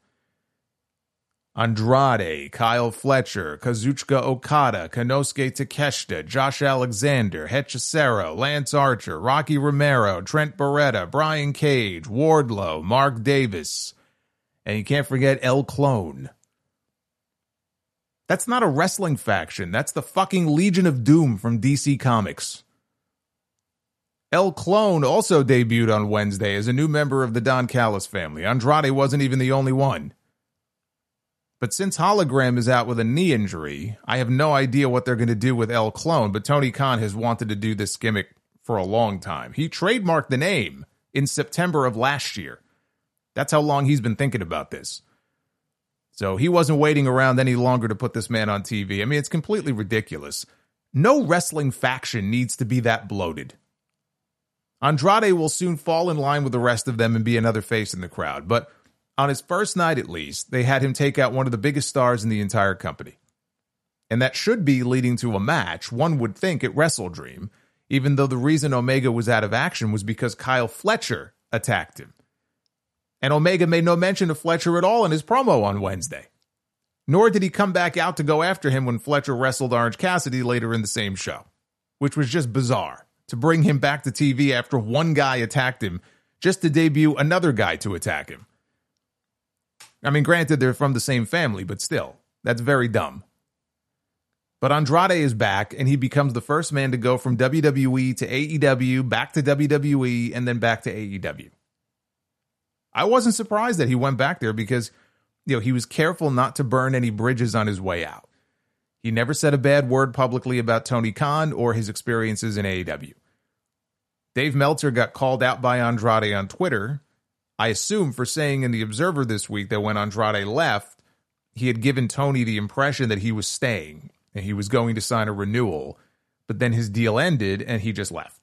Andrade, Kyle Fletcher, Kazuchika Okada, Konosuke Takeshita, Josh Alexander, Hechicero, Lance Archer, Rocky Romero, Trent Beretta, Brian Cage, Wardlow, Mark Davis, and you can't forget El Clone. That's not a wrestling faction. That's the fucking Legion of Doom from D C Comics. El Clone also debuted on Wednesday as a new member of the Don Callis family. Andrade wasn't even the only one. But since Hologram is out with a knee injury, I have no idea what they're going to do with El Clone, but Tony Khan has wanted to do this gimmick for a long time. He trademarked the name in September of last year. That's how long he's been thinking about this. So he wasn't waiting around any longer to put this man on T V. I mean, it's completely ridiculous. No wrestling faction needs to be that bloated. Andrade will soon fall in line with the rest of them and be another face in the crowd, but on his first night, at least, they had him take out one of the biggest stars in the entire company. And that should be leading to a match, one would think, at Wrestle Dream, even though the reason Omega was out of action was because Kyle Fletcher attacked him. And Omega made no mention of Fletcher at all in his promo on Wednesday. Nor did he come back out to go after him when Fletcher wrestled Orange Cassidy later in the same show, which was just bizarre, to bring him back to T V after one guy attacked him, just to debut another guy to attack him. I mean, granted, they're from the same family, but still, that's very dumb. But Andrade is back, and he becomes the first man to go from W W E to A E W, back to W W E, and then back to A E W. I wasn't surprised that he went back there because, you know, he was careful not to burn any bridges on his way out. He never said a bad word publicly about Tony Khan or his experiences in A E W. Dave Meltzer got called out by Andrade on Twitter, I assume for saying in The Observer this week that when Andrade left, he had given Tony the impression that he was staying and he was going to sign a renewal, but then his deal ended and he just left.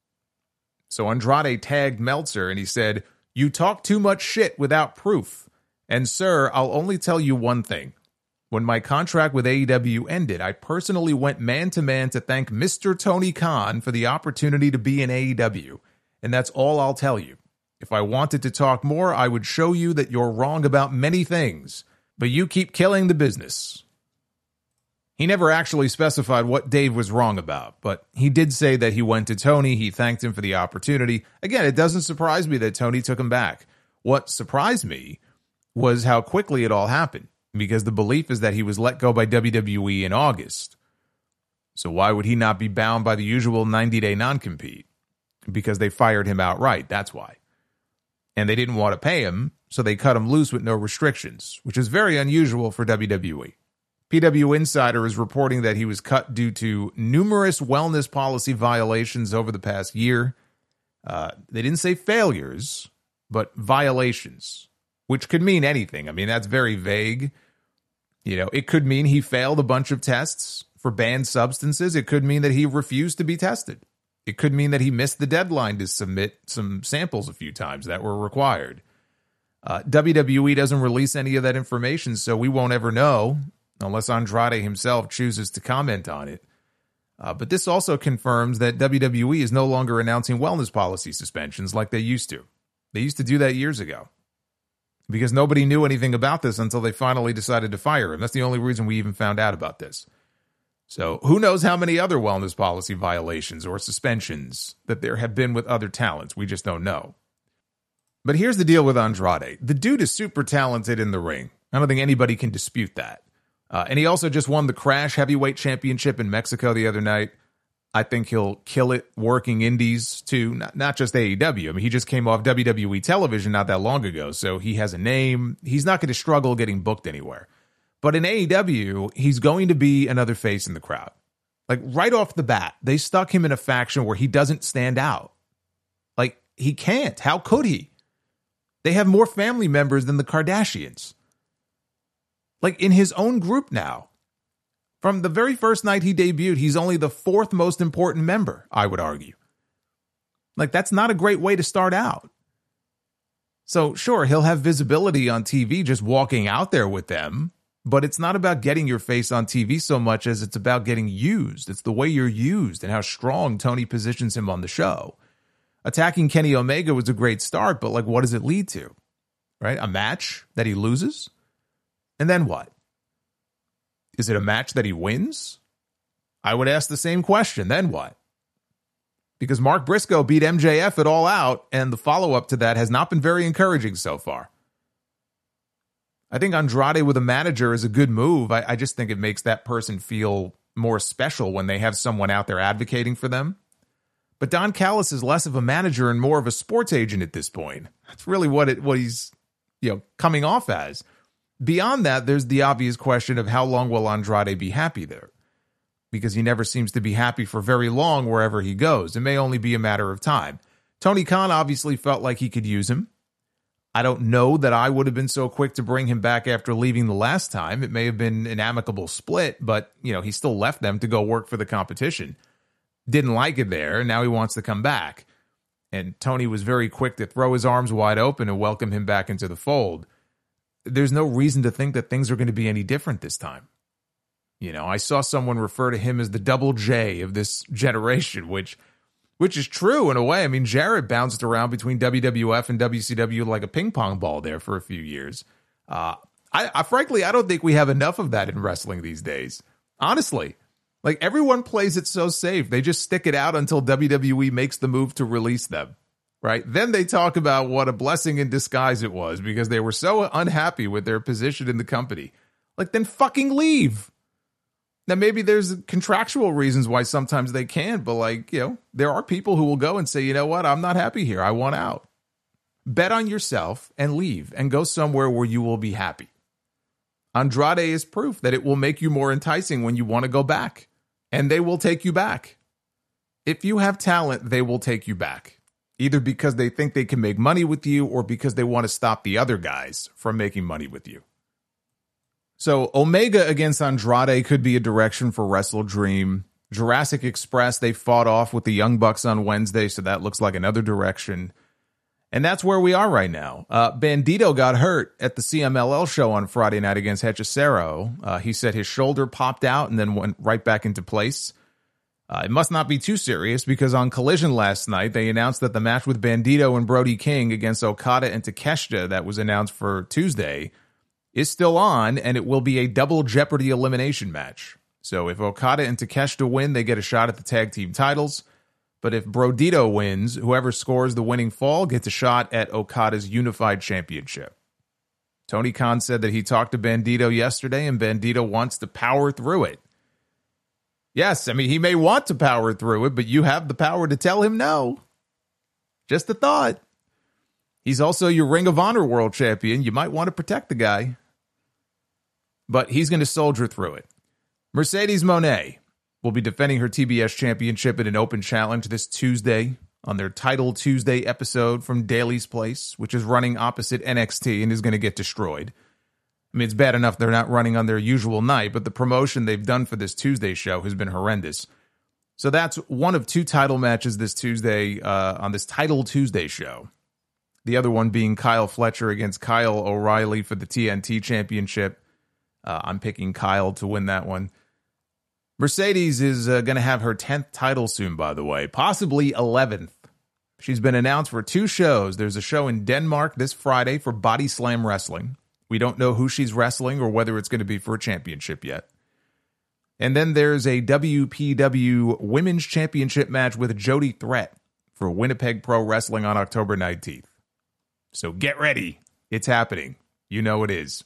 So Andrade tagged Meltzer and he said, "You talk too much shit without proof. And sir, I'll only tell you one thing. When my contract with A E W ended, I personally went man-to-man to thank Mister Tony Khan for the opportunity to be in A E W. And that's all I'll tell you. If I wanted to talk more, I would show you that you're wrong about many things, but you keep killing the business." He never actually specified what Dave was wrong about, but he did say that he went to Tony, he thanked him for the opportunity. Again, it doesn't surprise me that Tony took him back. What surprised me was how quickly it all happened, because the belief is that he was let go by W W E in August. So why would he not be bound by the usual ninety-day non-compete? Because they fired him outright, that's why. And they didn't want to pay him, so they cut him loose with no restrictions, which is very unusual for W W E. P W Insider is reporting that he was cut due to numerous wellness policy violations over the past year. Uh, they didn't say failures, but violations, which could mean anything. I mean, that's very vague. You know, it could mean he failed a bunch of tests for banned substances. It could mean that he refused to be tested. It could mean that he missed the deadline to submit some samples a few times that were required. Uh, W W E doesn't release any of that information, so we won't ever know unless Andrade himself chooses to comment on it. Uh, but this also confirms that W W E is no longer announcing wellness policy suspensions like they used to. They used to do that years ago because nobody knew anything about this until they finally decided to fire him. That's the only reason we even found out about this. So who knows how many other wellness policy violations or suspensions that there have been with other talents. We just don't know. But here's the deal with Andrade. The dude is super talented in the ring. I don't think anybody can dispute that. Uh, and he also just won the Crash Heavyweight Championship in Mexico the other night. I think he'll kill it working indies too, not, not just A E W. I mean, he just came off W W E television not that long ago, so he has a name. He's not going to struggle getting booked anywhere. But in A E W, he's going to be another face in the crowd. Like right off the bat, they stuck him in a faction where he doesn't stand out. Like he can't. How could he? They have more family members than the Kardashians. Like in his own group now. From the very first night he debuted, he's only the fourth most important member, I would argue. Like, that's not a great way to start out. So, sure, he'll have visibility on T V just walking out there with them, but it's not about getting your face on T V so much as it's about getting used. It's the way you're used and how strong Tony positions him on the show. Attacking Kenny Omega was a great start, but, like, what does it lead to? Right? A match that he loses? And then what? Is it a match that he wins? I would ask the same question. Then what? Because Mark Briscoe beat M J F at All Out, and the follow-up to that has not been very encouraging so far. I think Andrade with a manager is a good move. I, I just think it makes that person feel more special when they have someone out there advocating for them. But Don Callis is less of a manager and more of a sports agent at this point. That's really what it what he's you know coming off as. Beyond that, there's the obvious question of how long will Andrade be happy there? Because he never seems to be happy for very long wherever he goes. It may only be a matter of time. Tony Khan obviously felt like he could use him. I don't know that I would have been so quick to bring him back after leaving the last time. It may have been an amicable split, but you know he still left them to go work for the competition. Didn't like it there, and now he wants to come back. And Tony was very quick to throw his arms wide open and welcome him back into the fold. There's no reason to think that things are going to be any different this time. You know, I saw someone refer to him as the double J of this generation, which which is true in a way. I mean, Jarrett bounced around between W W F and W C W like a ping pong ball there for a few years. Uh, I, I frankly, I don't think we have enough of that in wrestling these days. Honestly, like everyone plays it so safe. They just stick it out until W W E makes the move to release them. Right? Then they talk about what a blessing in disguise it was because they were so unhappy with their position in the company. Like, then fucking leave. Now, maybe there's contractual reasons why sometimes they can, but like, you know, there are people who will go and say, you know what? I'm not happy here. I want out. Bet on yourself and leave and go somewhere where you will be happy. Andrade is proof that it will make you more enticing when you want to go back, and they will take you back. If you have talent, they will take you back. Either because they think they can make money with you or because they want to stop the other guys from making money with you. So Omega against Andrade could be a direction for Wrestle Dream. Jurassic Express, they fought off with the Young Bucks on Wednesday, so that looks like another direction. And that's where we are right now. Uh, Bandito got hurt at the C M L L show on Friday night against Hechicero. Uh, he said his shoulder popped out and then went right back into place. Uh, it must not be too serious because on Collision last night, they announced that the match with Bandito and Brody King against Okada and Takeshita that was announced for Tuesday is still on, and it will be a double Jeopardy elimination match. So if Okada and Takeshita win, they get a shot at the tag team titles. But if Brodito wins, whoever scores the winning fall gets a shot at Okada's unified championship. Tony Khan said that he talked to Bandito yesterday, and Bandito wants to power through it. Yes, I mean, he may want to power through it, but you have the power to tell him no. Just a thought. He's also your Ring of Honor world champion. You might want to protect the guy. But he's going to soldier through it. Mercedes Moné will be defending her T B S championship in an open challenge this Tuesday on their Title Tuesday episode from Daly's Place, which is running opposite N X T and is going to get destroyed. I mean, it's bad enough they're not running on their usual night, but the promotion they've done for this Tuesday show has been horrendous. So that's one of two title matches this Tuesday uh, on this Title Tuesday show. The other one being Kyle Fletcher against Kyle O'Reilly for the T N T Championship. Uh, I'm picking Kyle to win that one. Mercedes is uh, going to have her tenth title soon, by the way, possibly eleventh. She's been announced for two shows. There's a show in Denmark this Friday for Body Slam Wrestling. We don't know who she's wrestling or whether it's going to be for a championship yet. And then there's a W P W Women's Championship match with Jody Threat for Winnipeg Pro Wrestling on October nineteenth. So get ready. It's happening. You know it is.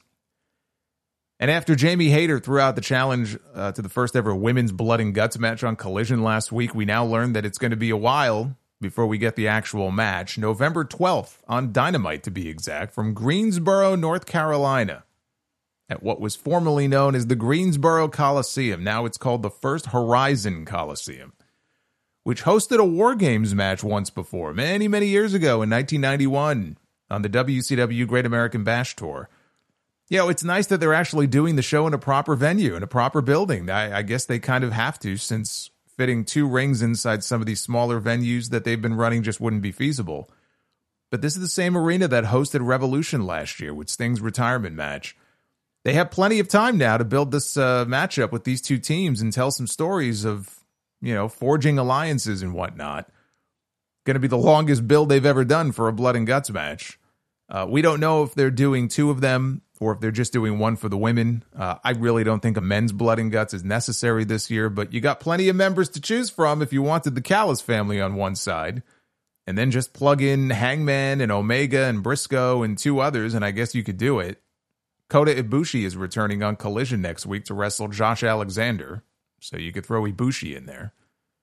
And after Jamie Hayter threw out the challenge uh, to the first ever women's blood and guts match on Collision last week, we now learned that it's going to be a while before we get the actual match. November twelfth on Dynamite, to be exact, from Greensboro, North Carolina, at what was formerly known as the Greensboro Coliseum. Now it's called the First Horizon Coliseum, which hosted a War Games match once before, many, many years ago in nineteen ninety-one on the W C W Great American Bash Tour. You know, it's nice that they're actually doing the show in a proper venue, in a proper building. I, I guess they kind of have to, since fitting two rings inside some of these smaller venues that they've been running just wouldn't be feasible. But this is the same arena that hosted Revolution last year with Sting's retirement match. They have plenty of time now to build this uh, matchup with these two teams and tell some stories of, you know, forging alliances and whatnot. Going to be the longest build they've ever done for a blood and guts match. Uh, we don't know if they're doing two of them or if they're just doing one for the women. Uh, I really don't think a men's blood and guts is necessary this year, but you got plenty of members to choose from if you wanted the Callis family on one side. And then just plug in Hangman and Omega and Briscoe and two others, and I guess you could do it. Kota Ibushi is returning on Collision next week to wrestle Josh Alexander, so you could throw Ibushi in there.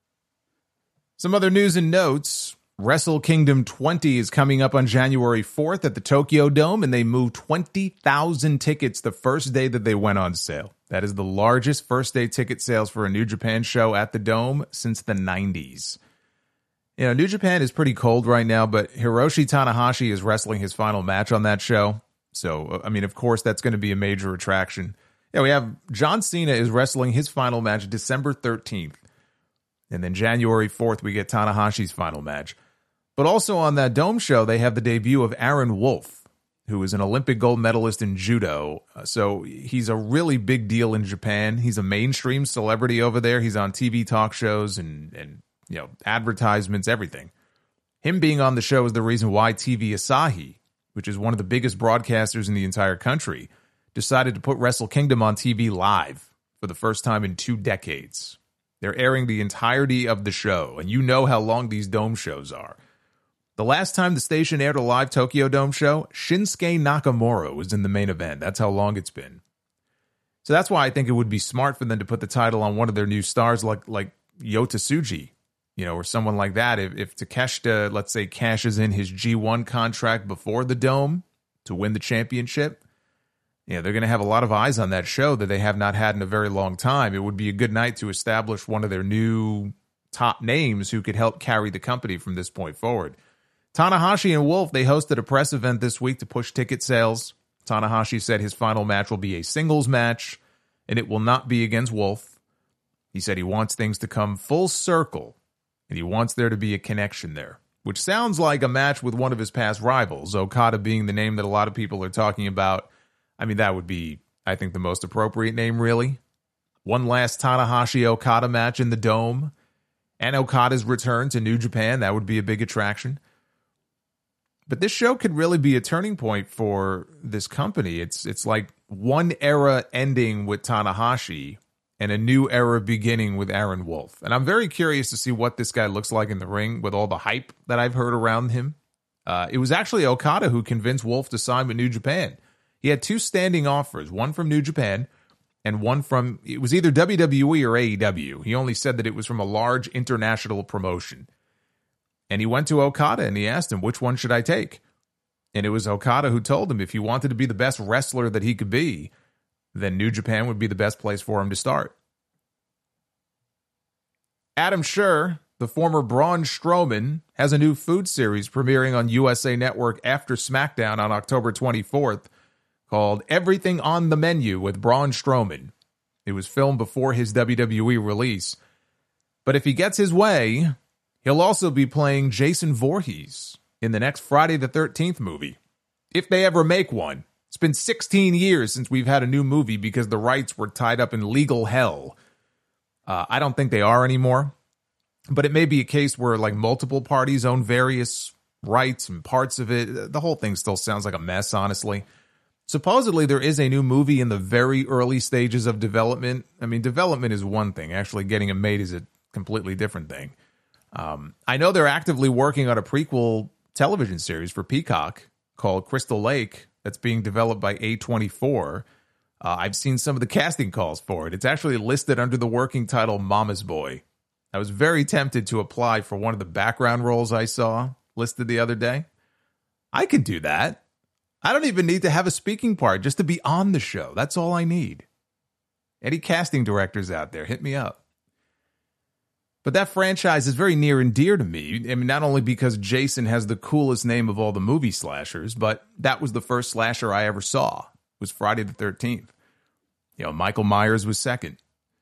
Some other news and notes. Wrestle Kingdom twenty is coming up on January fourth at the Tokyo Dome, and they moved twenty thousand tickets the first day that they went on sale. That is the largest first-day ticket sales for a New Japan show at the Dome since the nineties. You know, New Japan is pretty cold right now, but Hiroshi Tanahashi is wrestling his final match on that show. So, I mean, of course, that's going to be a major attraction. Yeah, we have John Cena is wrestling his final match December thirteenth. And then January fourth, we get Tanahashi's final match. But also on that Dome show, they have the debut of Aaron Wolf, who is an Olympic gold medalist in judo. So he's a really big deal in Japan. He's a mainstream celebrity over there. He's on T V talk shows and, and you know, advertisements, everything. Him being on the show is the reason why T V Asahi, which is one of the biggest broadcasters in the entire country, decided to put Wrestle Kingdom on T V live for the first time in two decades. They're airing the entirety of the show, and you know how long these Dome shows are. The last time the station aired a live Tokyo Dome show, Shinsuke Nakamura was in the main event. That's how long it's been. So that's why I think it would be smart for them to put the title on one of their new stars like like Yota Tsuji, you know, or someone like that. If, if Takeshita, let's say, cashes in his G one contract before the Dome to win the championship, you know, they're going to have a lot of eyes on that show that they have not had in a very long time. It would be a good night to establish one of their new top names who could help carry the company from this point forward. Tanahashi and Wolf, they hosted a press event this week to push ticket sales. Tanahashi said his final match will be a singles match, and it will not be against Wolf. He said he wants things to come full circle, and he wants there to be a connection there, which sounds like a match with one of his past rivals, Okada being the name that a lot of people are talking about. I mean, that would be, I think, the most appropriate name, really. One last Tanahashi-Okada match in the Dome, and Okada's return to New Japan. That would be a big attraction. But this show could really be a turning point for this company. It's it's like one era ending with Tanahashi and a new era beginning with Aaron Wolf. And I'm very curious to see what this guy looks like in the ring with all the hype that I've heard around him. Uh, it was actually Okada who convinced Wolf to sign with New Japan. He had two standing offers, one from New Japan and one from, it was either W W E or A E W. He only said that it was from a large international promotion. And he went to Okada and he asked him, which one should I take? And it was Okada who told him if he wanted to be the best wrestler that he could be, then New Japan would be the best place for him to start. Adam Scherr, the former Braun Strowman, has a new food series premiering on U S A Network after SmackDown on October twenty-fourth called Everything on the Menu with Braun Strowman. It was filmed before his W W E release. But if he gets his way, he'll also be playing Jason Voorhees in the next Friday the thirteenth movie, if they ever make one. It's been sixteen years since we've had a new movie because the rights were tied up in legal hell. Uh, I don't think they are anymore, but it may be a case where like multiple parties own various rights and parts of it. The whole thing still sounds like a mess, honestly. Supposedly, there is a new movie in the very early stages of development. I mean, development is one thing. Actually getting it made is a completely different thing. Um, I know they're actively working on a prequel television series for Peacock called Crystal Lake that's being developed by A twenty-four. Uh, I've seen some of the casting calls for it. It's actually listed under the working title Mama's Boy. I was very tempted to apply for one of the background roles I saw listed the other day. I could do that. I don't even need to have a speaking part just to be on the show. That's all I need. Any casting directors out there, hit me up. But that franchise is very near and dear to me. I mean, not only because Jason has the coolest name of all the movie slashers, but that was the first slasher I ever saw. It was Friday the thirteenth. You know, Michael Myers was second.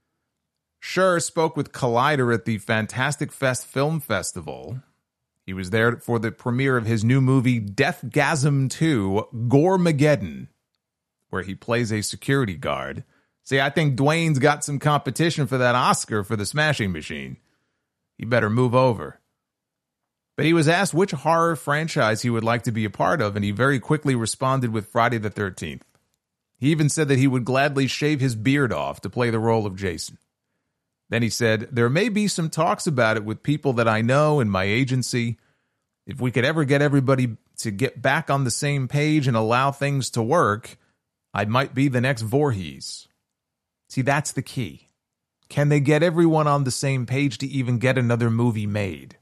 Schur spoke with Collider at the Fantastic Fest Film Festival. He was there for the premiere of his new movie, Deathgasm two, Goremageddon, where he plays a security guard. See, I think Dwayne's got some competition for that Oscar for The Smashing Machine. He better move over. But he was asked which horror franchise he would like to be a part of, and he very quickly responded with Friday the thirteenth. He even said that he would gladly shave his beard off to play the role of Jason. Then he said, there may be some talks about it with people that I know in my agency. If we could ever get everybody to get back on the same page and allow things to work, I might be the next Voorhees. See, that's the key. Can they get everyone on the same page to even get another movie made?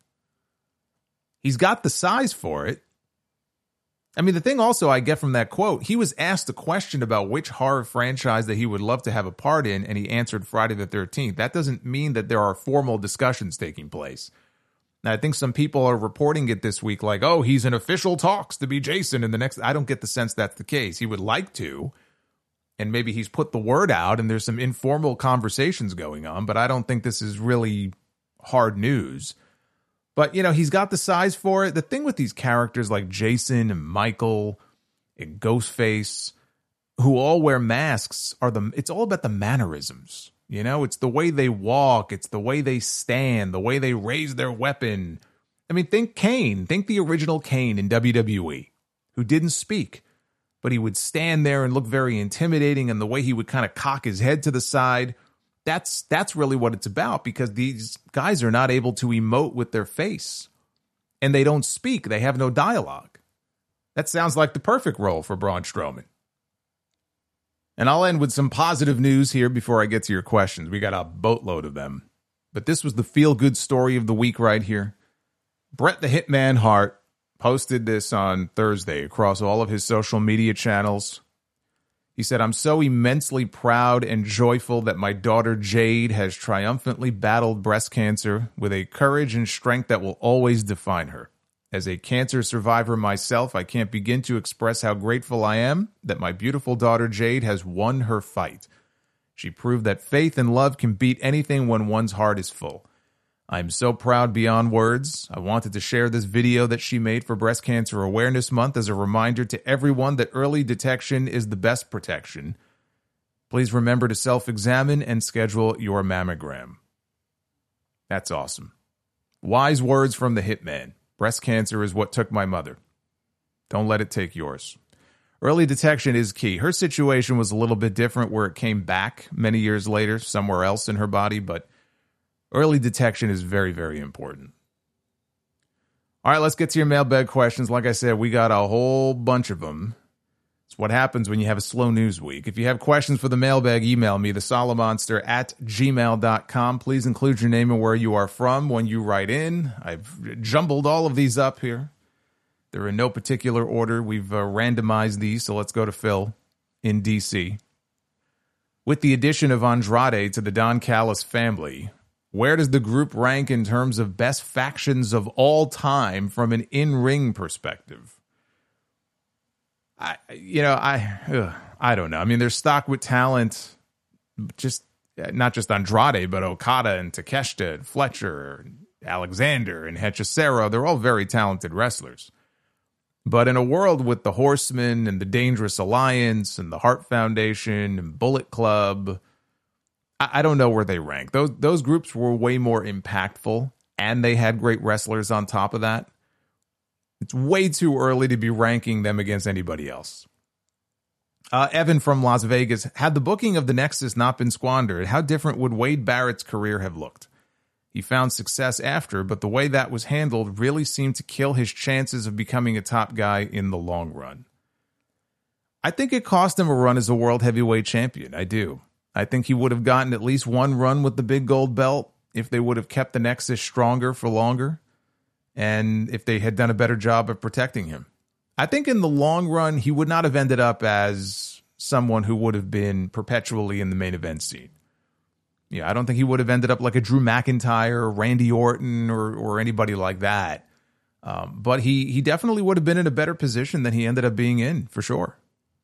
He's got the size for it. I mean, the thing also I get from that quote, he was asked a question about which horror franchise that he would love to have a part in, and he answered Friday the thirteenth. That doesn't mean that there are formal discussions taking place. Now, I think some people are reporting it this week like, oh, he's in official talks to be Jason in the next... I don't get the sense that's the case. He would like to, and maybe he's put the word out, and there's some informal conversations going on, but I don't think this is really hard news. But, you know, he's got the size for it. The thing with these characters like Jason and Michael and Ghostface, who all wear masks, are the it's all about the mannerisms. You know, it's the way they walk. It's the way they stand, the way they raise their weapon. I mean, think Kane. Think the original Kane in W W E, who didn't speak, but he would stand there and look very intimidating, and the way he would kind of cock his head to the side. That's that's really what it's about, because these guys are not able to emote with their face, and they don't speak. They have no dialogue. That sounds like the perfect role for Braun Strowman. And I'll end with some positive news here before I get to your questions. We got a boatload of them. But this was the feel-good story of the week right here. Bret the Hitman Hart posted this on Thursday across all of his social media channels. He said, I'm so immensely proud and joyful that my daughter Jade has triumphantly battled breast cancer with a courage and strength that will always define her. As a cancer survivor myself, I can't begin to express how grateful I am that my beautiful daughter Jade has won her fight. She proved that faith and love can beat anything when one's heart is full. I'm so proud beyond words. I wanted to share this video that she made for Breast Cancer Awareness Month as a reminder to everyone that early detection is the best protection. Please remember to self-examine and schedule your mammogram. That's awesome. Wise words from the Hitman. Breast cancer is what took my mother. Don't let it take yours. Early detection is key. Her situation was a little bit different where it came back many years later somewhere else in her body, but early detection is very, very important. All right, let's get to your mailbag questions. Like I said, we got a whole bunch of them. It's what happens when you have a slow news week. If you have questions for the mailbag, email me, the solomonster at gmail dot com. Please include your name and where you are from when you write in. I've jumbled all of these up here. They're in no particular order. We've uh, randomized these, so let's go to Phil in D C. With the addition of Andrade to the Don Callis family, where does the group rank in terms of best factions of all time from an in-ring perspective? I, you know, I, ugh, I don't know. I mean, they're stocked with talent, just not just Andrade, but Okada and Takeshita and Fletcher, and Alexander and Hechicero. They're all very talented wrestlers. But in a world with the Horsemen and the Dangerous Alliance and the Hart Foundation and Bullet Club, I don't know where they rank. Those those groups were way more impactful, and they had great wrestlers on top of that. It's way too early to be ranking them against anybody else. Uh, Evan from Las Vegas, had the booking of the Nexus not been squandered, how different would Wade Barrett's career have looked? He found success after, but the way that was handled really seemed to kill his chances of becoming a top guy in the long run. I think it cost him a run as a world heavyweight champion. I do. I think he would have gotten at least one run with the big gold belt if they would have kept the Nexus stronger for longer and if they had done a better job of protecting him. I think in the long run, he would not have ended up as someone who would have been perpetually in the main event scene. Yeah, I don't think he would have ended up like a Drew McIntyre or Randy Orton or or anybody like that. Um, but he he definitely would have been in a better position than he ended up being in, for sure.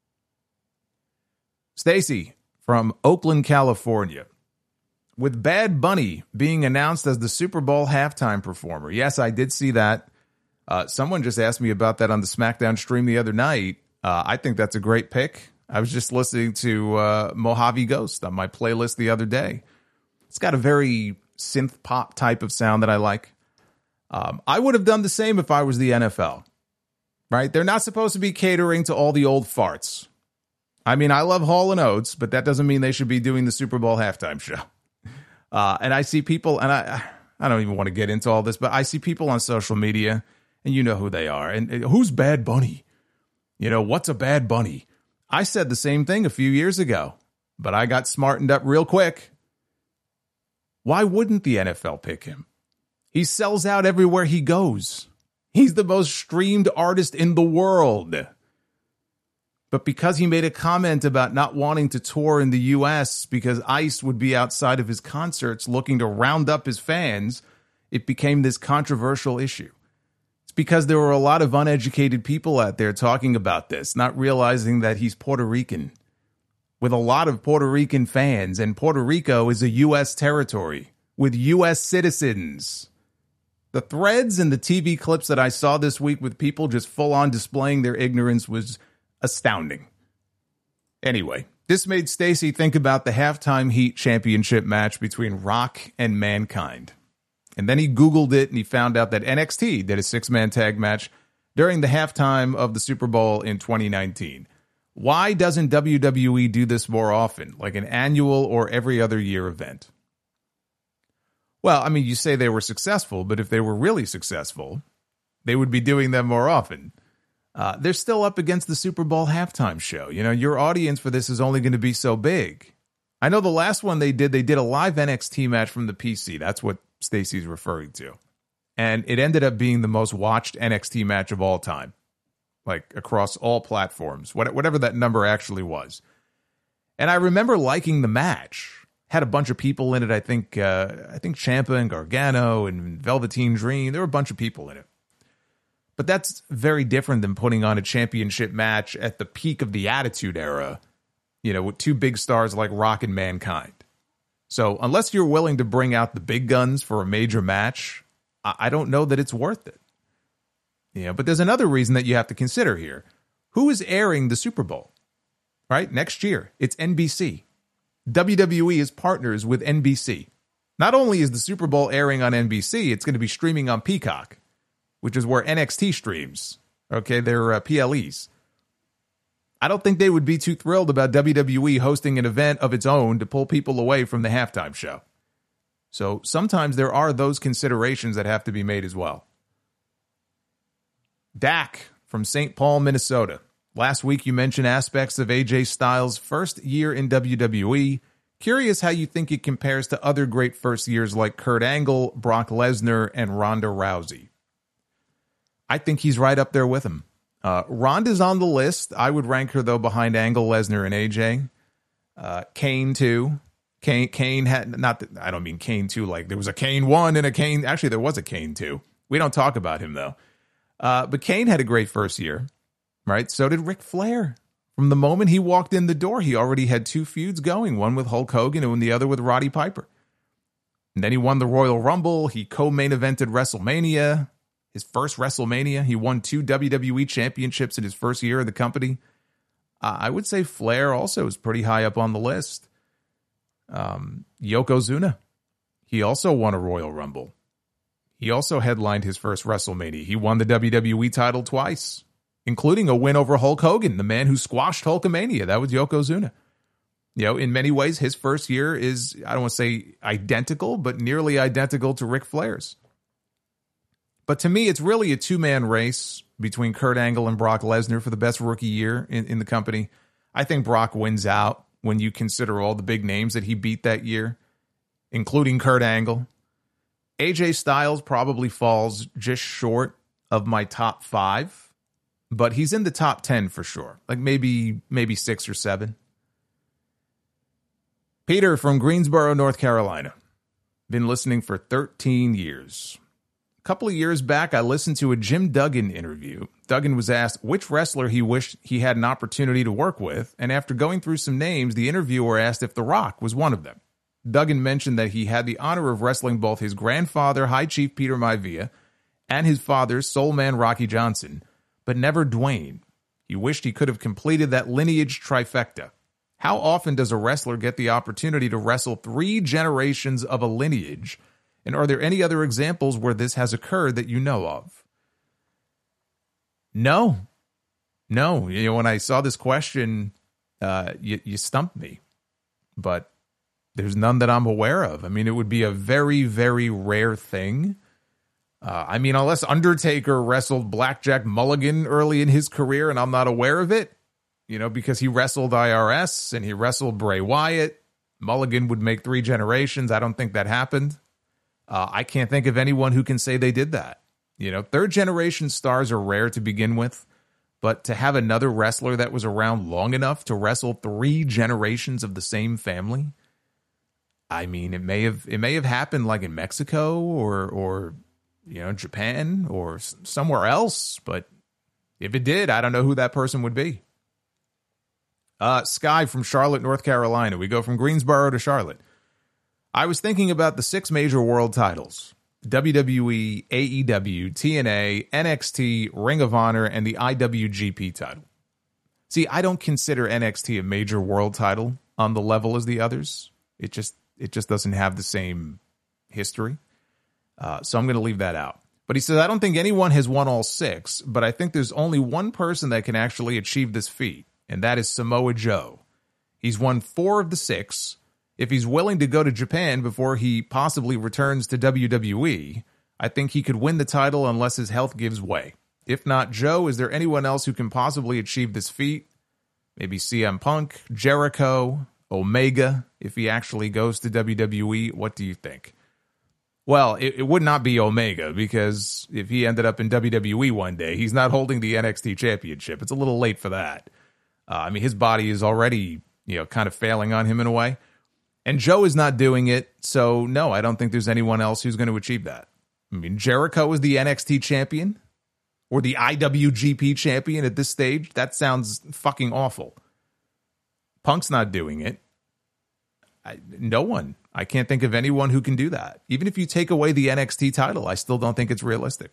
Stacy from Oakland, California. With Bad Bunny being announced as the Super Bowl halftime performer. Yes, I did see that. Uh, someone just asked me about that on the SmackDown stream the other night. Uh, I think that's a great pick. I was just listening to uh, Mojave Ghost on my playlist the other day. It's got a very synth pop type of sound that I like. Um, I would have done the same if I was the N F L, right? They're not supposed to be catering to all the old farts. I mean, I love Hall and Oates, but that doesn't mean they should be doing the Super Bowl halftime show. Uh, and I see people, and I, I don't even want to get into all this, but I see people on social media, and you know who they are. And, and who's Bad Bunny? You know, what's a Bad Bunny? I said the same thing a few years ago, but I got smartened up real quick. Why wouldn't the N F L pick him? He sells out everywhere he goes. He's the most streamed artist in the world. But because he made a comment about not wanting to tour in the U S because ICE would be outside of his concerts looking to round up his fans, it became this controversial issue. It's because there were a lot of uneducated people out there talking about this, not realizing that he's Puerto Rican, with a lot of Puerto Rican fans, and Puerto Rico is a U S territory with U S citizens. The threads and the T V clips that I saw this week with people just full on displaying their ignorance was astounding. Anyway, this made Stacy think about the halftime Heat championship match between Rock and Mankind. And then he Googled it and he found out that N X T did a six-man tag match during the halftime of the Super Bowl in twenty nineteen. Why doesn't W W E do this more often, like an annual or every other year event? Well, I mean, you say they were successful, but if they were really successful, they would be doing them more often. Uh, they're still up against the Super Bowl halftime show. You know, your audience for this is only going to be so big. I know the last one they did, they did a live N X T match from the P C. That's what Stacey's referring to. And it ended up being the most watched N X T match of all time, like across all platforms, whatever that number actually was. And I remember liking the match. Had a bunch of people in it. I think uh, I think Ciampa and Gargano and Velveteen Dream. There were a bunch of people in it. But that's very different than putting on a championship match at the peak of the Attitude Era, you know, with two big stars like Rock and Mankind. So unless you're willing to bring out the big guns for a major match, I don't know that it's worth it. You know, but there's another reason that you have to consider here. Who is airing the Super Bowl? Right? Next year, it's N B C. W W E is partners with N B C. Not only is the Super Bowl airing on N B C, it's going to be streaming on Peacock, which is where N X T streams. Okay, they're uh, P L Es. I don't think they would be too thrilled about W W E hosting an event of its own to pull people away from the halftime show. So sometimes there are those considerations that have to be made as well. Dak from Saint Paul, Minnesota. Last week you mentioned aspects of A J Styles' first year in W W E. Curious how you think it compares to other great first years like Kurt Angle, Brock Lesnar, and Ronda Rousey. I think he's right up there with him. Uh, Ronda's on the list. I would rank her, though, behind Angle, Lesnar, and A J. Uh, Kane, too. Kane, Kane had, not that, I don't mean Kane two, like there was a Kane one and a Kane, actually there was a Kane two. We don't talk about him, though. Uh, but Kane had a great first year, right? So did Ric Flair. From the moment he walked in the door, he already had two feuds going, one with Hulk Hogan and the other with Roddy Piper. And then he won the Royal Rumble. He co-main evented WrestleMania. His first WrestleMania, he won two W W E championships in his first year of the company. Uh, I would say Flair also is pretty high up on the list. Um, Yokozuna, he also won a Royal Rumble. He also headlined his first WrestleMania. He won the W W E title twice including a win over Hulk Hogan, the man who squashed Hulkamania. That was Yokozuna. You know, in many ways, his first year is, I don't want to say identical, but nearly identical to Ric Flair's. But to me, it's really a two-man race between Kurt Angle and Brock Lesnar for the best rookie year in, in the company. I think Brock wins out when you consider all the big names that he beat that year, including Kurt Angle. A J Styles probably falls just short of my top five, but he's in the top ten for sure. Like maybe maybe six or seven. Peter from Greensboro, North Carolina. Been listening for thirteen years. A couple of years back, I listened to a Jim Duggan interview. Duggan was asked which wrestler he wished he had an opportunity to work with, and after going through some names, the interviewer asked if The Rock was one of them. Duggan mentioned that he had the honor of wrestling both his grandfather, High Chief Peter Maivia, and his father, Soul Man Rocky Johnson, but never Dwayne. He wished he could have completed that lineage trifecta. How often does a wrestler get the opportunity to wrestle three generations of a lineage? And are there any other examples where this has occurred that you know of? No. No. You know, when I saw this question, uh, you, you stumped me. But there's none that I'm aware of. I mean, it would be a very, very rare thing. Uh, I mean, unless Undertaker wrestled Blackjack Mulligan early in his career and I'm not aware of it, you know, because he wrestled I R S and he wrestled Bray Wyatt. Mulligan would make three generations. I don't think that happened. Uh, I can't think of anyone who can say they did that. You know, third generation stars are rare to begin with, but to have another wrestler that was around long enough to wrestle three generations of the same family, I mean, it may have it may have happened like in Mexico or or you know Japan or somewhere else, but if it did, I don't know who that person would be. Uh, Sky from Charlotte, North Carolina. We go from Greensboro to Charlotte. I was thinking about the six major world titles: W W E, A E W, T N A, N X T, Ring of Honor, and the I W G P title. See, I don't consider N X T a major world title on the level as the others. It just it just doesn't have the same history. Uh, so I'm going to leave that out. But he says, I don't think anyone has won all six, but I think there's only one person that can actually achieve this feat, and that is Samoa Joe. He's won four of the six. If he's willing to go to Japan before he possibly returns to W W E, I think he could win the title unless his health gives way. If not Joe, is there anyone else who can possibly achieve this feat? Maybe C M Punk, Jericho, Omega, if he actually goes to W W E. What do you think? Well, it, it would not be Omega, because if he ended up in W W E one day, he's not holding the N X T championship. It's a little late for that. Uh, I mean, his body is already, you know, kind of failing on him in a way. And Joe is not doing it, so no, I don't think there's anyone else who's going to achieve that. I mean, Jericho is the N X T champion or the I W G P champion at this stage. That sounds fucking awful. Punk's not doing it. I, no one. I can't think of anyone who can do that. Even if you take away the N X T title, I still don't think it's realistic.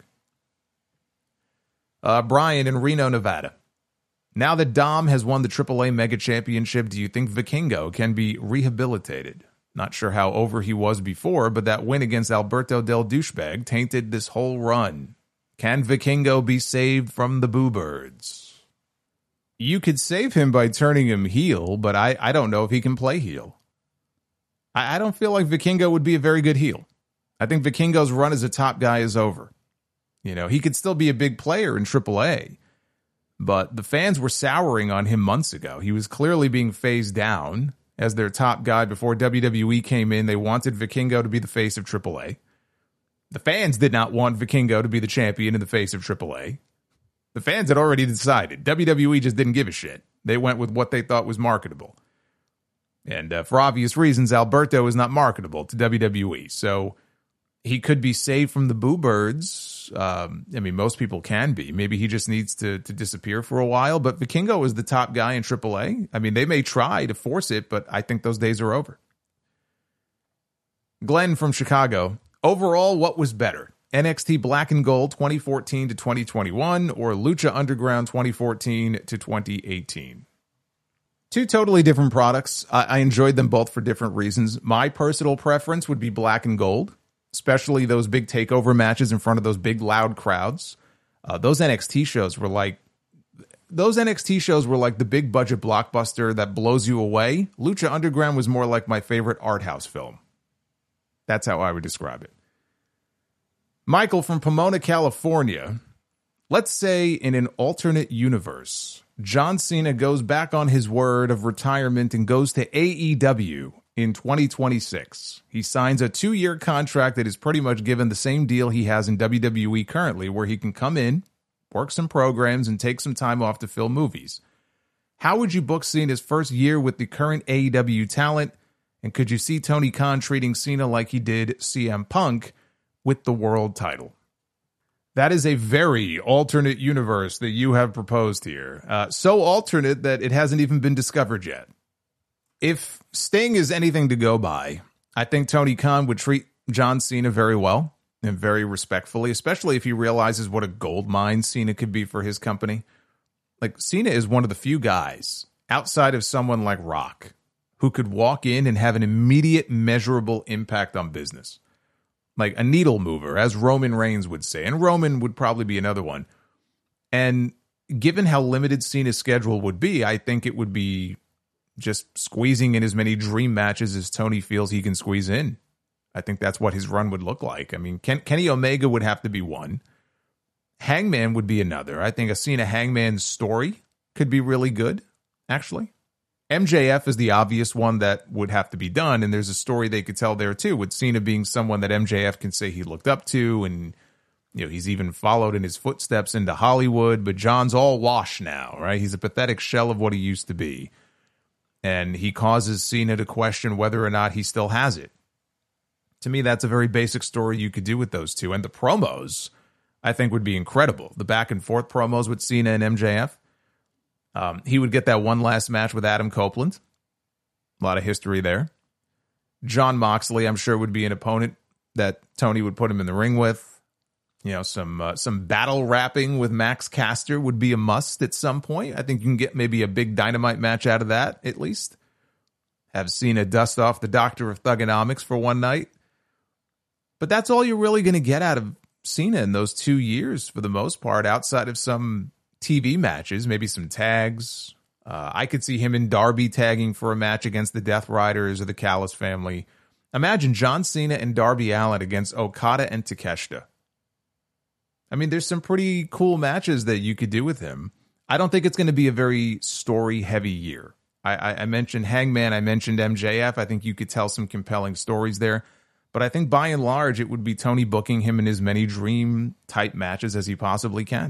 Uh, Brian in Reno, Nevada. Now that Dom has won the triple A Mega Championship, do you think Vikingo can be rehabilitated? Not sure how over he was before, but that win against Alberto Del Douchebag tainted this whole run. Can Vikingo be saved from the Boo Birds? You could save him by turning him heel, but I, I don't know if he can play heel. I, I don't feel like Vikingo would be a very good heel. I think Vikingo's run as a top guy is over. You know, he could still be a big player in triple A. But the fans were souring on him months ago. He was clearly being phased down as their top guy before W W E came in. They wanted Vikingo to be the face of triple A. The fans did not want Vikingo to be the champion in the face of triple A. The fans had already decided. W W E just didn't give a shit. They went with what they thought was marketable. And uh, for obvious reasons, Alberto is not marketable to W W E. So he could be saved from the Boo Birds. Um, I mean, most people can be. Maybe he just needs to to disappear for a while. But Vikingo is the top guy in triple A. I mean, they may try to force it, but I think those days are over. Glenn from Chicago. Overall, what was better? N X T Black and Gold twenty fourteen to twenty twenty-one or Lucha Underground twenty fourteen to twenty eighteen? Two totally different products. I, I enjoyed them both for different reasons. My personal preference would be Black and Gold, especially those big takeover matches in front of those big loud crowds. Uh, those N X T shows were like those N X T shows were like the big budget blockbuster that blows you away. Lucha Underground was more like my favorite art house film. That's how I would describe it. Michael from Pomona, California. Let's say in an alternate universe, John Cena goes back on his word of retirement and goes to A E W in twenty twenty-six. He signs a two-year contract that is pretty much given the same deal he has in W W E currently, where he can come in, work some programs, and take some time off to film movies. How would you book Cena's first year with the current A E W talent? And could you see Tony Khan treating Cena like he did C M Punk with the world title? That is a very alternate universe that you have proposed here. Uh, so alternate that it hasn't even been discovered yet. If Sting is anything to go by, I think Tony Khan would treat John Cena very well and very respectfully, especially if he realizes what a gold mine Cena could be for his company. Like, Cena is one of the few guys outside of someone like Rock who could walk in and have an immediate measurable impact on business. Like a needle mover, as Roman Reigns would say. And Roman would probably be another one. And given how limited Cena's schedule would be, I think it would be just squeezing in as many dream matches as Tony feels he can squeeze in. I think that's what his run would look like. I mean, Ken, Kenny Omega would have to be one. Hangman would be another. I think a Cena Hangman story could be really good, actually. M J F is the obvious one that would have to be done, and there's a story they could tell there too, with Cena being someone that M J F can say he looked up to, and you know he's even followed in his footsteps into Hollywood, but John's all washed now, right? He's a pathetic shell of what he used to be, and he causes Cena to question whether or not he still has it. To me, that's a very basic story you could do with those two, and the promos, I think, would be incredible. The back and forth promos with Cena and M J F. Um, he would get that one last match with Adam Copeland. A lot of history there. John Moxley, I'm sure, would be an opponent that Tony would put him in the ring with. You know, some uh, some battle rapping with Max Caster would be a must at some point. I think you can get maybe a big Dynamite match out of that, at least. Have Cena dust off the Doctor of Thugonomics for one night. But that's all you're really going to get out of Cena in those two years, for the most part, outside of some T V matches, maybe some tags. Uh, I could see him and Darby tagging for a match against the Death Riders or the Callis family. Imagine John Cena and Darby Allin against Okada and Takeshita. I mean, there's some pretty cool matches that you could do with him. I don't think it's going to be a very story-heavy year. I, I, I mentioned Hangman, I mentioned M J F. I think you could tell some compelling stories there. But I think by and large, it would be Tony booking him in as many dream-type matches as he possibly can.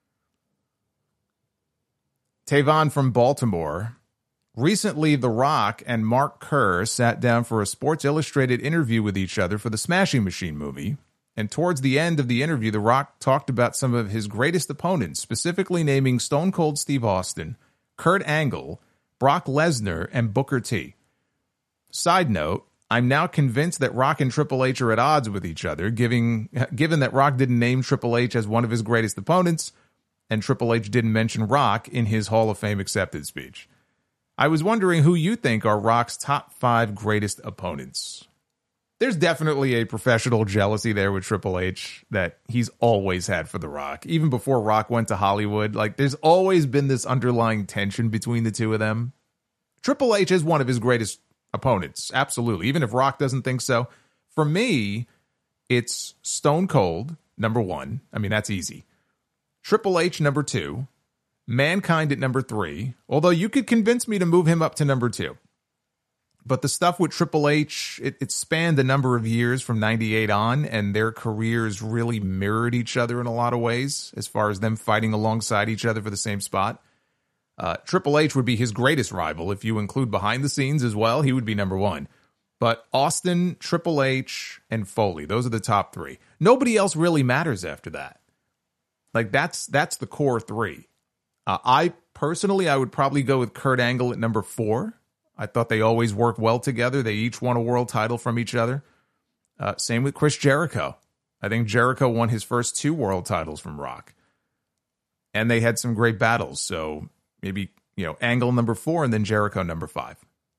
Tavon from Baltimore. Recently, The Rock and Mark Kerr sat down for a Sports Illustrated interview with each other for the Smashing Machine movie. And towards the end of the interview, The Rock talked about some of his greatest opponents, specifically naming Stone Cold Steve Austin, Kurt Angle, Brock Lesnar, and Booker T. Side note, I'm now convinced that Rock and Triple H are at odds with each other, giving, given that Rock didn't name Triple H as one of his greatest opponents, and Triple H didn't mention Rock in his Hall of Fame acceptance speech. I was wondering who you think are Rock's top five greatest opponents. There's definitely a professional jealousy there with Triple H that he's always had for The Rock. Even before Rock went to Hollywood, like there's always been this underlying tension between the two of them. Triple H is one of his greatest opponents, absolutely, even if Rock doesn't think so. For me, it's Stone Cold, number one. I mean, that's easy. Triple H, number two. Mankind at number three. Although you could convince me to move him up to number two. But the stuff with Triple H, it, it spanned a number of years from ninety-eight on, and their careers really mirrored each other in a lot of ways, as far as them fighting alongside each other for the same spot. Uh, Triple H would be his greatest rival. If you include behind the scenes as well, he would be number one. But Austin, Triple H, and Foley, those are the top three. Nobody else really matters after that. Like, that's that's the core three. Uh, I, personally, I would probably go with Kurt Angle at number four. I thought they always worked well together. They each won a world title from each other. Uh, same with Chris Jericho. I think Jericho won his first two world titles from Rock. And they had some great battles. So maybe, you know, Angle number four and then Jericho number five.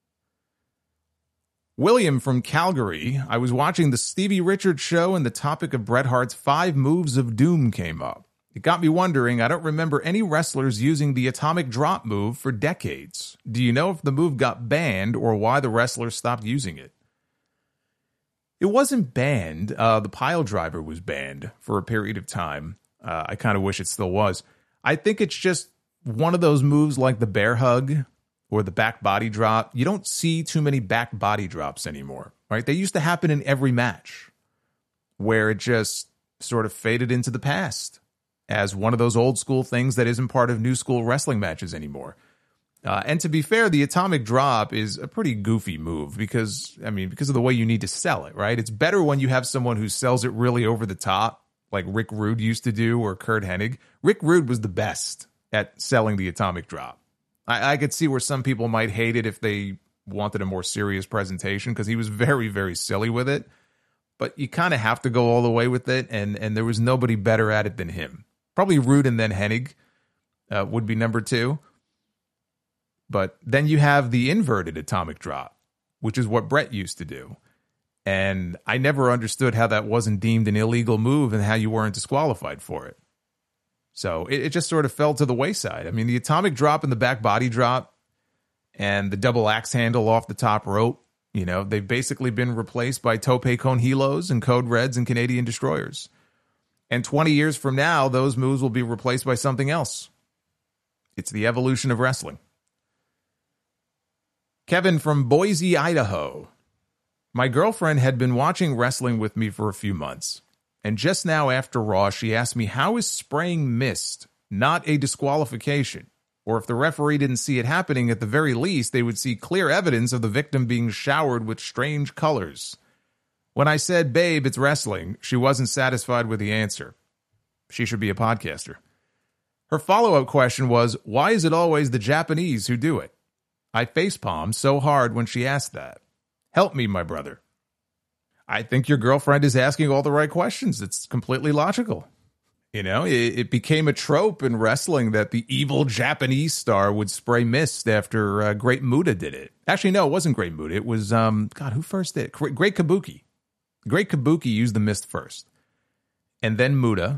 William from Calgary. I was watching the Stevie Richards show and the topic of Bret Hart's five moves of doom came up. It got me wondering, I don't remember any wrestlers using the atomic drop move for decades. Do you know if the move got banned or why the wrestlers stopped using it? It wasn't banned. Uh, the pile driver was banned for a period of time. Uh, I kind of wish it still was. I think it's just one of those moves like the bear hug or the back body drop. You don't see too many back body drops anymore, right? They used to happen in every match where it just sort of faded into the past as one of those old school things that isn't part of new school wrestling matches anymore. Uh, and to be fair, the atomic drop is a pretty goofy move because, I mean, because of the way you need to sell it, right? It's better when you have someone who sells it really over the top, like Rick Rude used to do, or Kurt Hennig. Rick Rude was the best at selling the atomic drop. I, I could see where some people might hate it if they wanted a more serious presentation because he was very, very silly with it. But you kind of have to go all the way with it, and, and there was nobody better at it than him. Probably Rude and then Hennig uh, would be number two. But then you have the inverted atomic drop, which is what Brett used to do. And I never understood how that wasn't deemed an illegal move and how you weren't disqualified for it. So it, it just sort of fell to the wayside. I mean, the atomic drop and the back body drop and the double axe handle off the top rope, you know, they've basically been replaced by tope con hilos and code reds and Canadian destroyers. And twenty years from now, those moves will be replaced by something else. It's the evolution of wrestling. Kevin from Boise, Idaho. My girlfriend had been watching wrestling with me for a few months. And just now after Raw, she asked me, how is spraying mist not a disqualification? Or if the referee didn't see it happening, at the very least, they would see clear evidence of the victim being showered with strange colors. When I said, babe, it's wrestling, she wasn't satisfied with the answer. She should be a podcaster. Her follow-up question was, why is it always the Japanese who do it? I facepalmed so hard when she asked that. Help me, my brother. I think your girlfriend is asking all the right questions. It's completely logical. You know, it, it became a trope in wrestling that the evil Japanese star would spray mist after uh, Great Muta did it. Actually, no, it wasn't Great Muta. It was, um, God, who first did it? Great Kabuki. Great Kabuki used the mist first. And then Muta.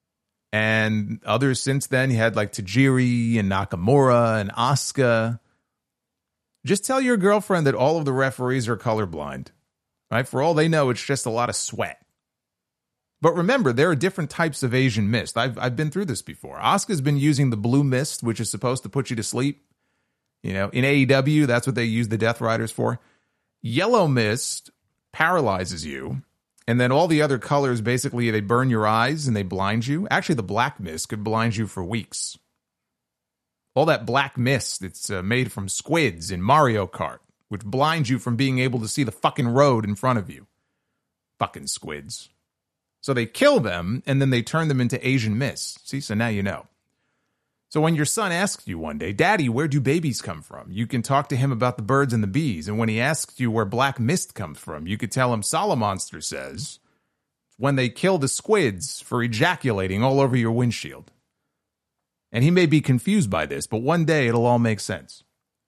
And others since then, you had like Tajiri and Nakamura and Asuka. Just tell your girlfriend that all of the referees are colorblind. Right? For all they know, it's just a lot of sweat. But remember, there are different types of Asian mist. I've I've been through this before. Asuka's been using the blue mist, which is supposed to put you to sleep. You know, in A E W, that's what they use the Death Riders for. Yellow mist paralyzes you. And then all the other colors, basically, they burn your eyes and they blind you. Actually, the black mist could blind you for weeks. All that black mist, it's uh, made from squids in Mario Kart, which blinds you from being able to see the fucking road in front of you. Fucking squids. So they kill them, and then they turn them into Asian mist. See, so now you know. So when your son asks you one day, Daddy, where do babies come from? You can talk to him about the birds and the bees. And when he asks you where black mist comes from, you could tell him Solomonster says, when they kill the squids for ejaculating all over your windshield. And he may be confused by this, but one day it'll all make sense.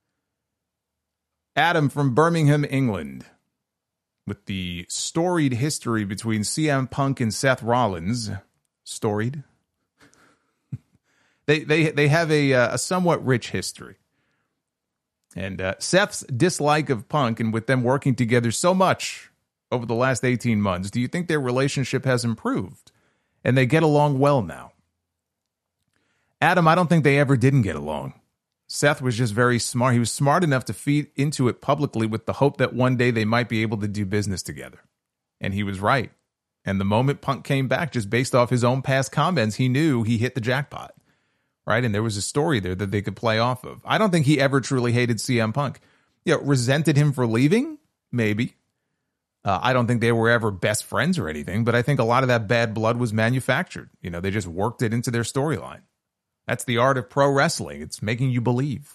Adam from Birmingham, England. With the storied history between C M Punk and Seth Rollins. Storied? they they they have a, uh, a somewhat rich history. And uh, Seth's dislike of Punk, and with them working together so much over the last eighteen months, do you think their relationship has improved? And they get along well now? Adam, I don't think they ever didn't get along. Seth was just very smart. He was smart enough to feed into it publicly with the hope that one day they might be able to do business together. And he was right. And the moment Punk came back, just based off his own past comments, he knew he hit the jackpot. Right? And there was a story there that they could play off of. I don't think he ever truly hated C M Punk. You know, resented him for leaving? Maybe. Uh, I don't think they were ever best friends or anything, but I think a lot of that bad blood was manufactured. You know, they just worked it into their storyline. That's the art of pro wrestling. It's making you believe.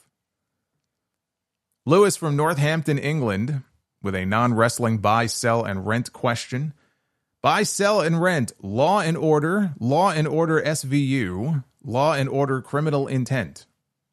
Lewis from Northampton, England, with a non-wrestling buy, sell, and rent question. Buy, sell, and rent. Law and Order. Law and Order S V U. Law and Order Criminal Intent.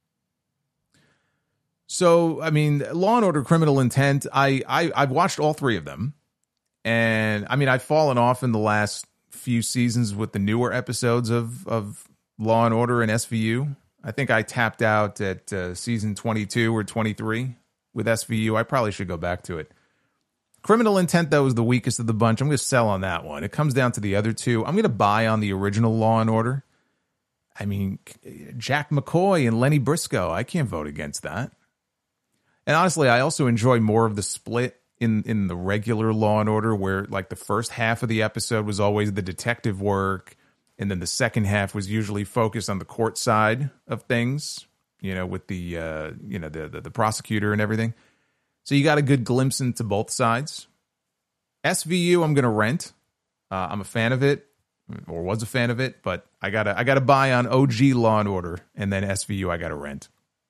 So, I mean, Law and Order Criminal Intent, I, I, I've watched all three of them. And, I mean, I've fallen off in the last few seasons with the newer episodes of, of Law and Order and S V U. I think I tapped out at uh, season twenty-two or twenty-three with S V U. I probably should go back to it. Criminal Intent, though, is the weakest of the bunch. I'm going to sell on that one. It comes down to the other two. I'm going to buy on the original Law and Order. I mean, Jack McCoy and Lenny Briscoe, I can't vote against that. And honestly, I also enjoy more of the split in, in the regular Law and Order, where like the first half of the episode was always the detective work, and then the second half was usually focused on the court side of things, you know, with the, uh, you know, the, the, the prosecutor and everything. So you got a good glimpse into both sides. S V U, I'm going to rent. Uh, I'm a fan of it, or was a fan of it, but I gotta I gotta buy on O G Law and Order, and then S V U I gotta rent.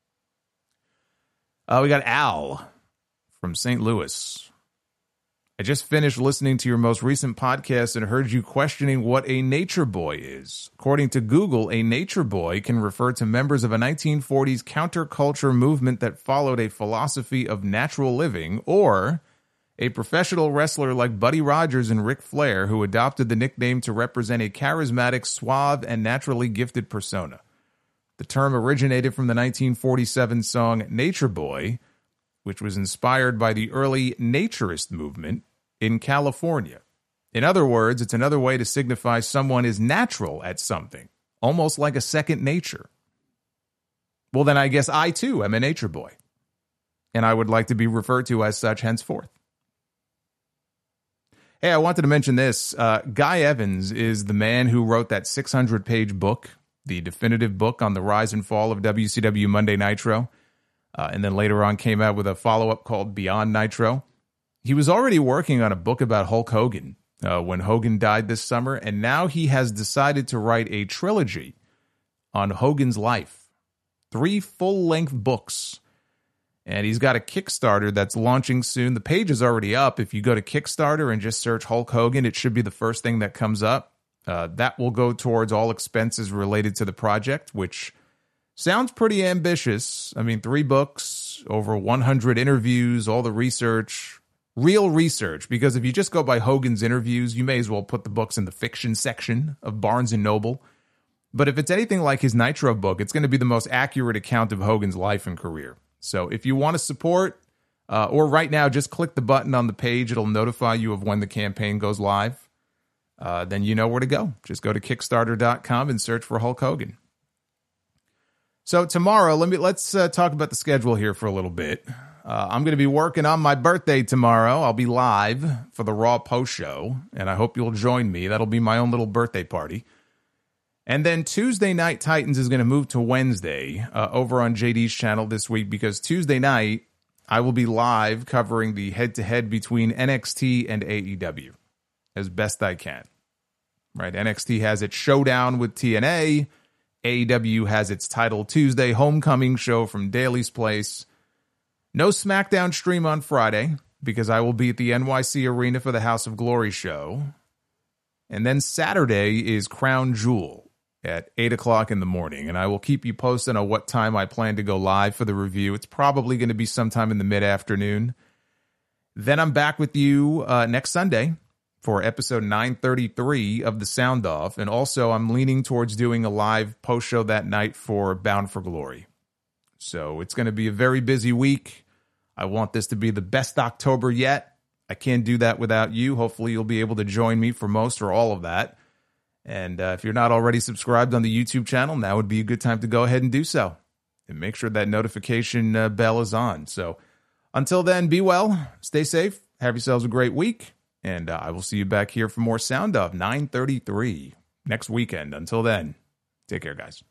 Uh, we got Al from Saint Louis. I just finished listening to your most recent podcast and heard you questioning what a nature boy is. According to Google, a nature boy can refer to members of a nineteen forties counterculture movement that followed a philosophy of natural living, or a professional wrestler like Buddy Rogers and Ric Flair who adopted the nickname to represent a charismatic, suave, and naturally gifted persona. The term originated from the nineteen forty-seven song Nature Boy, which was inspired by the early naturist movement in California. In other words, it's another way to signify someone is natural at something, almost like a second nature. Well, then I guess I too am a nature boy, and I would like to be referred to as such henceforth. Hey, I wanted to mention this. Uh, Guy Evans is the man who wrote that six hundred page book, the definitive book on the rise and fall of W C W Monday Nitro, uh, and then later on came out with a follow-up called Beyond Nitro. He was already working on a book about Hulk Hogan uh, when Hogan died this summer, and now he has decided to write a trilogy on Hogan's life. Three full-length books. And he's got a Kickstarter that's launching soon. The page is already up. If you go to Kickstarter and just search Hulk Hogan, it should be the first thing that comes up. Uh, that will go towards all expenses related to the project, which sounds pretty ambitious. I mean, three books, over one hundred interviews, all the research. Real research, because if you just go by Hogan's interviews, you may as well put the books in the fiction section of Barnes and Noble. But if it's anything like his Nitro book, it's going to be the most accurate account of Hogan's life and career. So if you want to support, uh, or right now, just click the button on the page. It'll notify you of when the campaign goes live. Uh, then you know where to go. Just go to Kickstarter dot com and search for Hulk Hogan. So tomorrow, let me let's uh, talk about the schedule here for a little bit. Uh, I'm going to be working on my birthday tomorrow. I'll be live for the Raw post show, and I hope you'll join me. That'll be my own little birthday party. And then Tuesday Night Titans is going to move to Wednesday uh, over on J D's channel this week, because Tuesday night I will be live covering the head-to-head between N X T and A E W as best I can. Right? N X T has its showdown with T N A. A E W has its Title Tuesday homecoming show from Daly's Place. No SmackDown stream on Friday, because I will be at the N Y C Arena for the House of Glory show. And then Saturday is Crown Jewel at eight o'clock in the morning. And I will keep you posted on what time I plan to go live for the review. It's probably going to be sometime in the mid-afternoon. Then I'm back with you uh, next Sunday for episode nine thirty-three of The Sound Off. And also I'm leaning towards doing a live post-show that night for Bound for Glory. So it's going to be a very busy week. I want this to be the best October yet. I can't do that without you. Hopefully you'll be able to join me for most or all of that. And uh, if you're not already subscribed on the YouTube channel, now would be a good time to go ahead and do so. And make sure that notification uh, bell is on. So until then, be well, stay safe, have yourselves a great week. And uh, I will see you back here for more Sound Off nine thirty-three next weekend. Until then, take care, guys.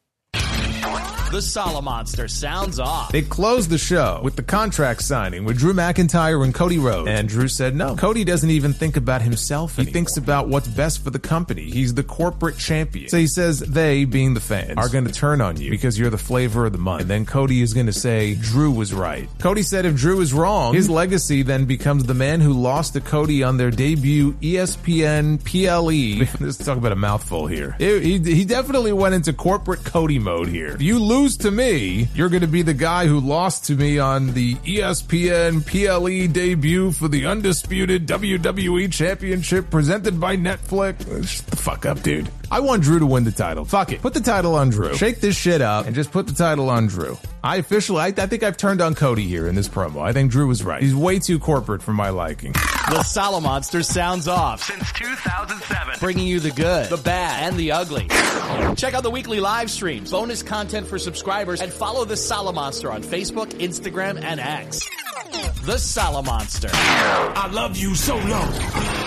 The Solomonster sounds off.
They closed the show with the contract signing with Drew McIntyre and Cody Rhodes. And Drew said no. Cody doesn't even think about himself anymore. He thinks about what's best for the company. He's the corporate champion. So he says they, being the fans, are going to turn on you because you're the flavor of the month. And then Cody is going to say Drew was right. Cody said if Drew is wrong, his legacy then becomes the man who lost to Cody on their debut E S P N P L E. Let's talk about a mouthful here. He, he, he definitely went into corporate Cody mode here. If you lose to me, you're going to be the guy who lost to me on the E S P N P L E debut for the undisputed W W E Championship presented by Netflix. Shut the fuck up, dude. I want Drew to win the title. Fuck it. Put the title on Drew. Shake this shit up and just put the title on Drew. I officially, I, I think I've turned on Cody here in this promo. I think Drew was right. He's way too corporate for my liking.
The Solomonster sounds off.
Since two thousand seven.
Bringing you the good, the bad, and the ugly. Check out the weekly live streams, bonus content for subscribers, and follow the Solomonster on Facebook, Instagram, and X. The Solomonster.
I love you so long.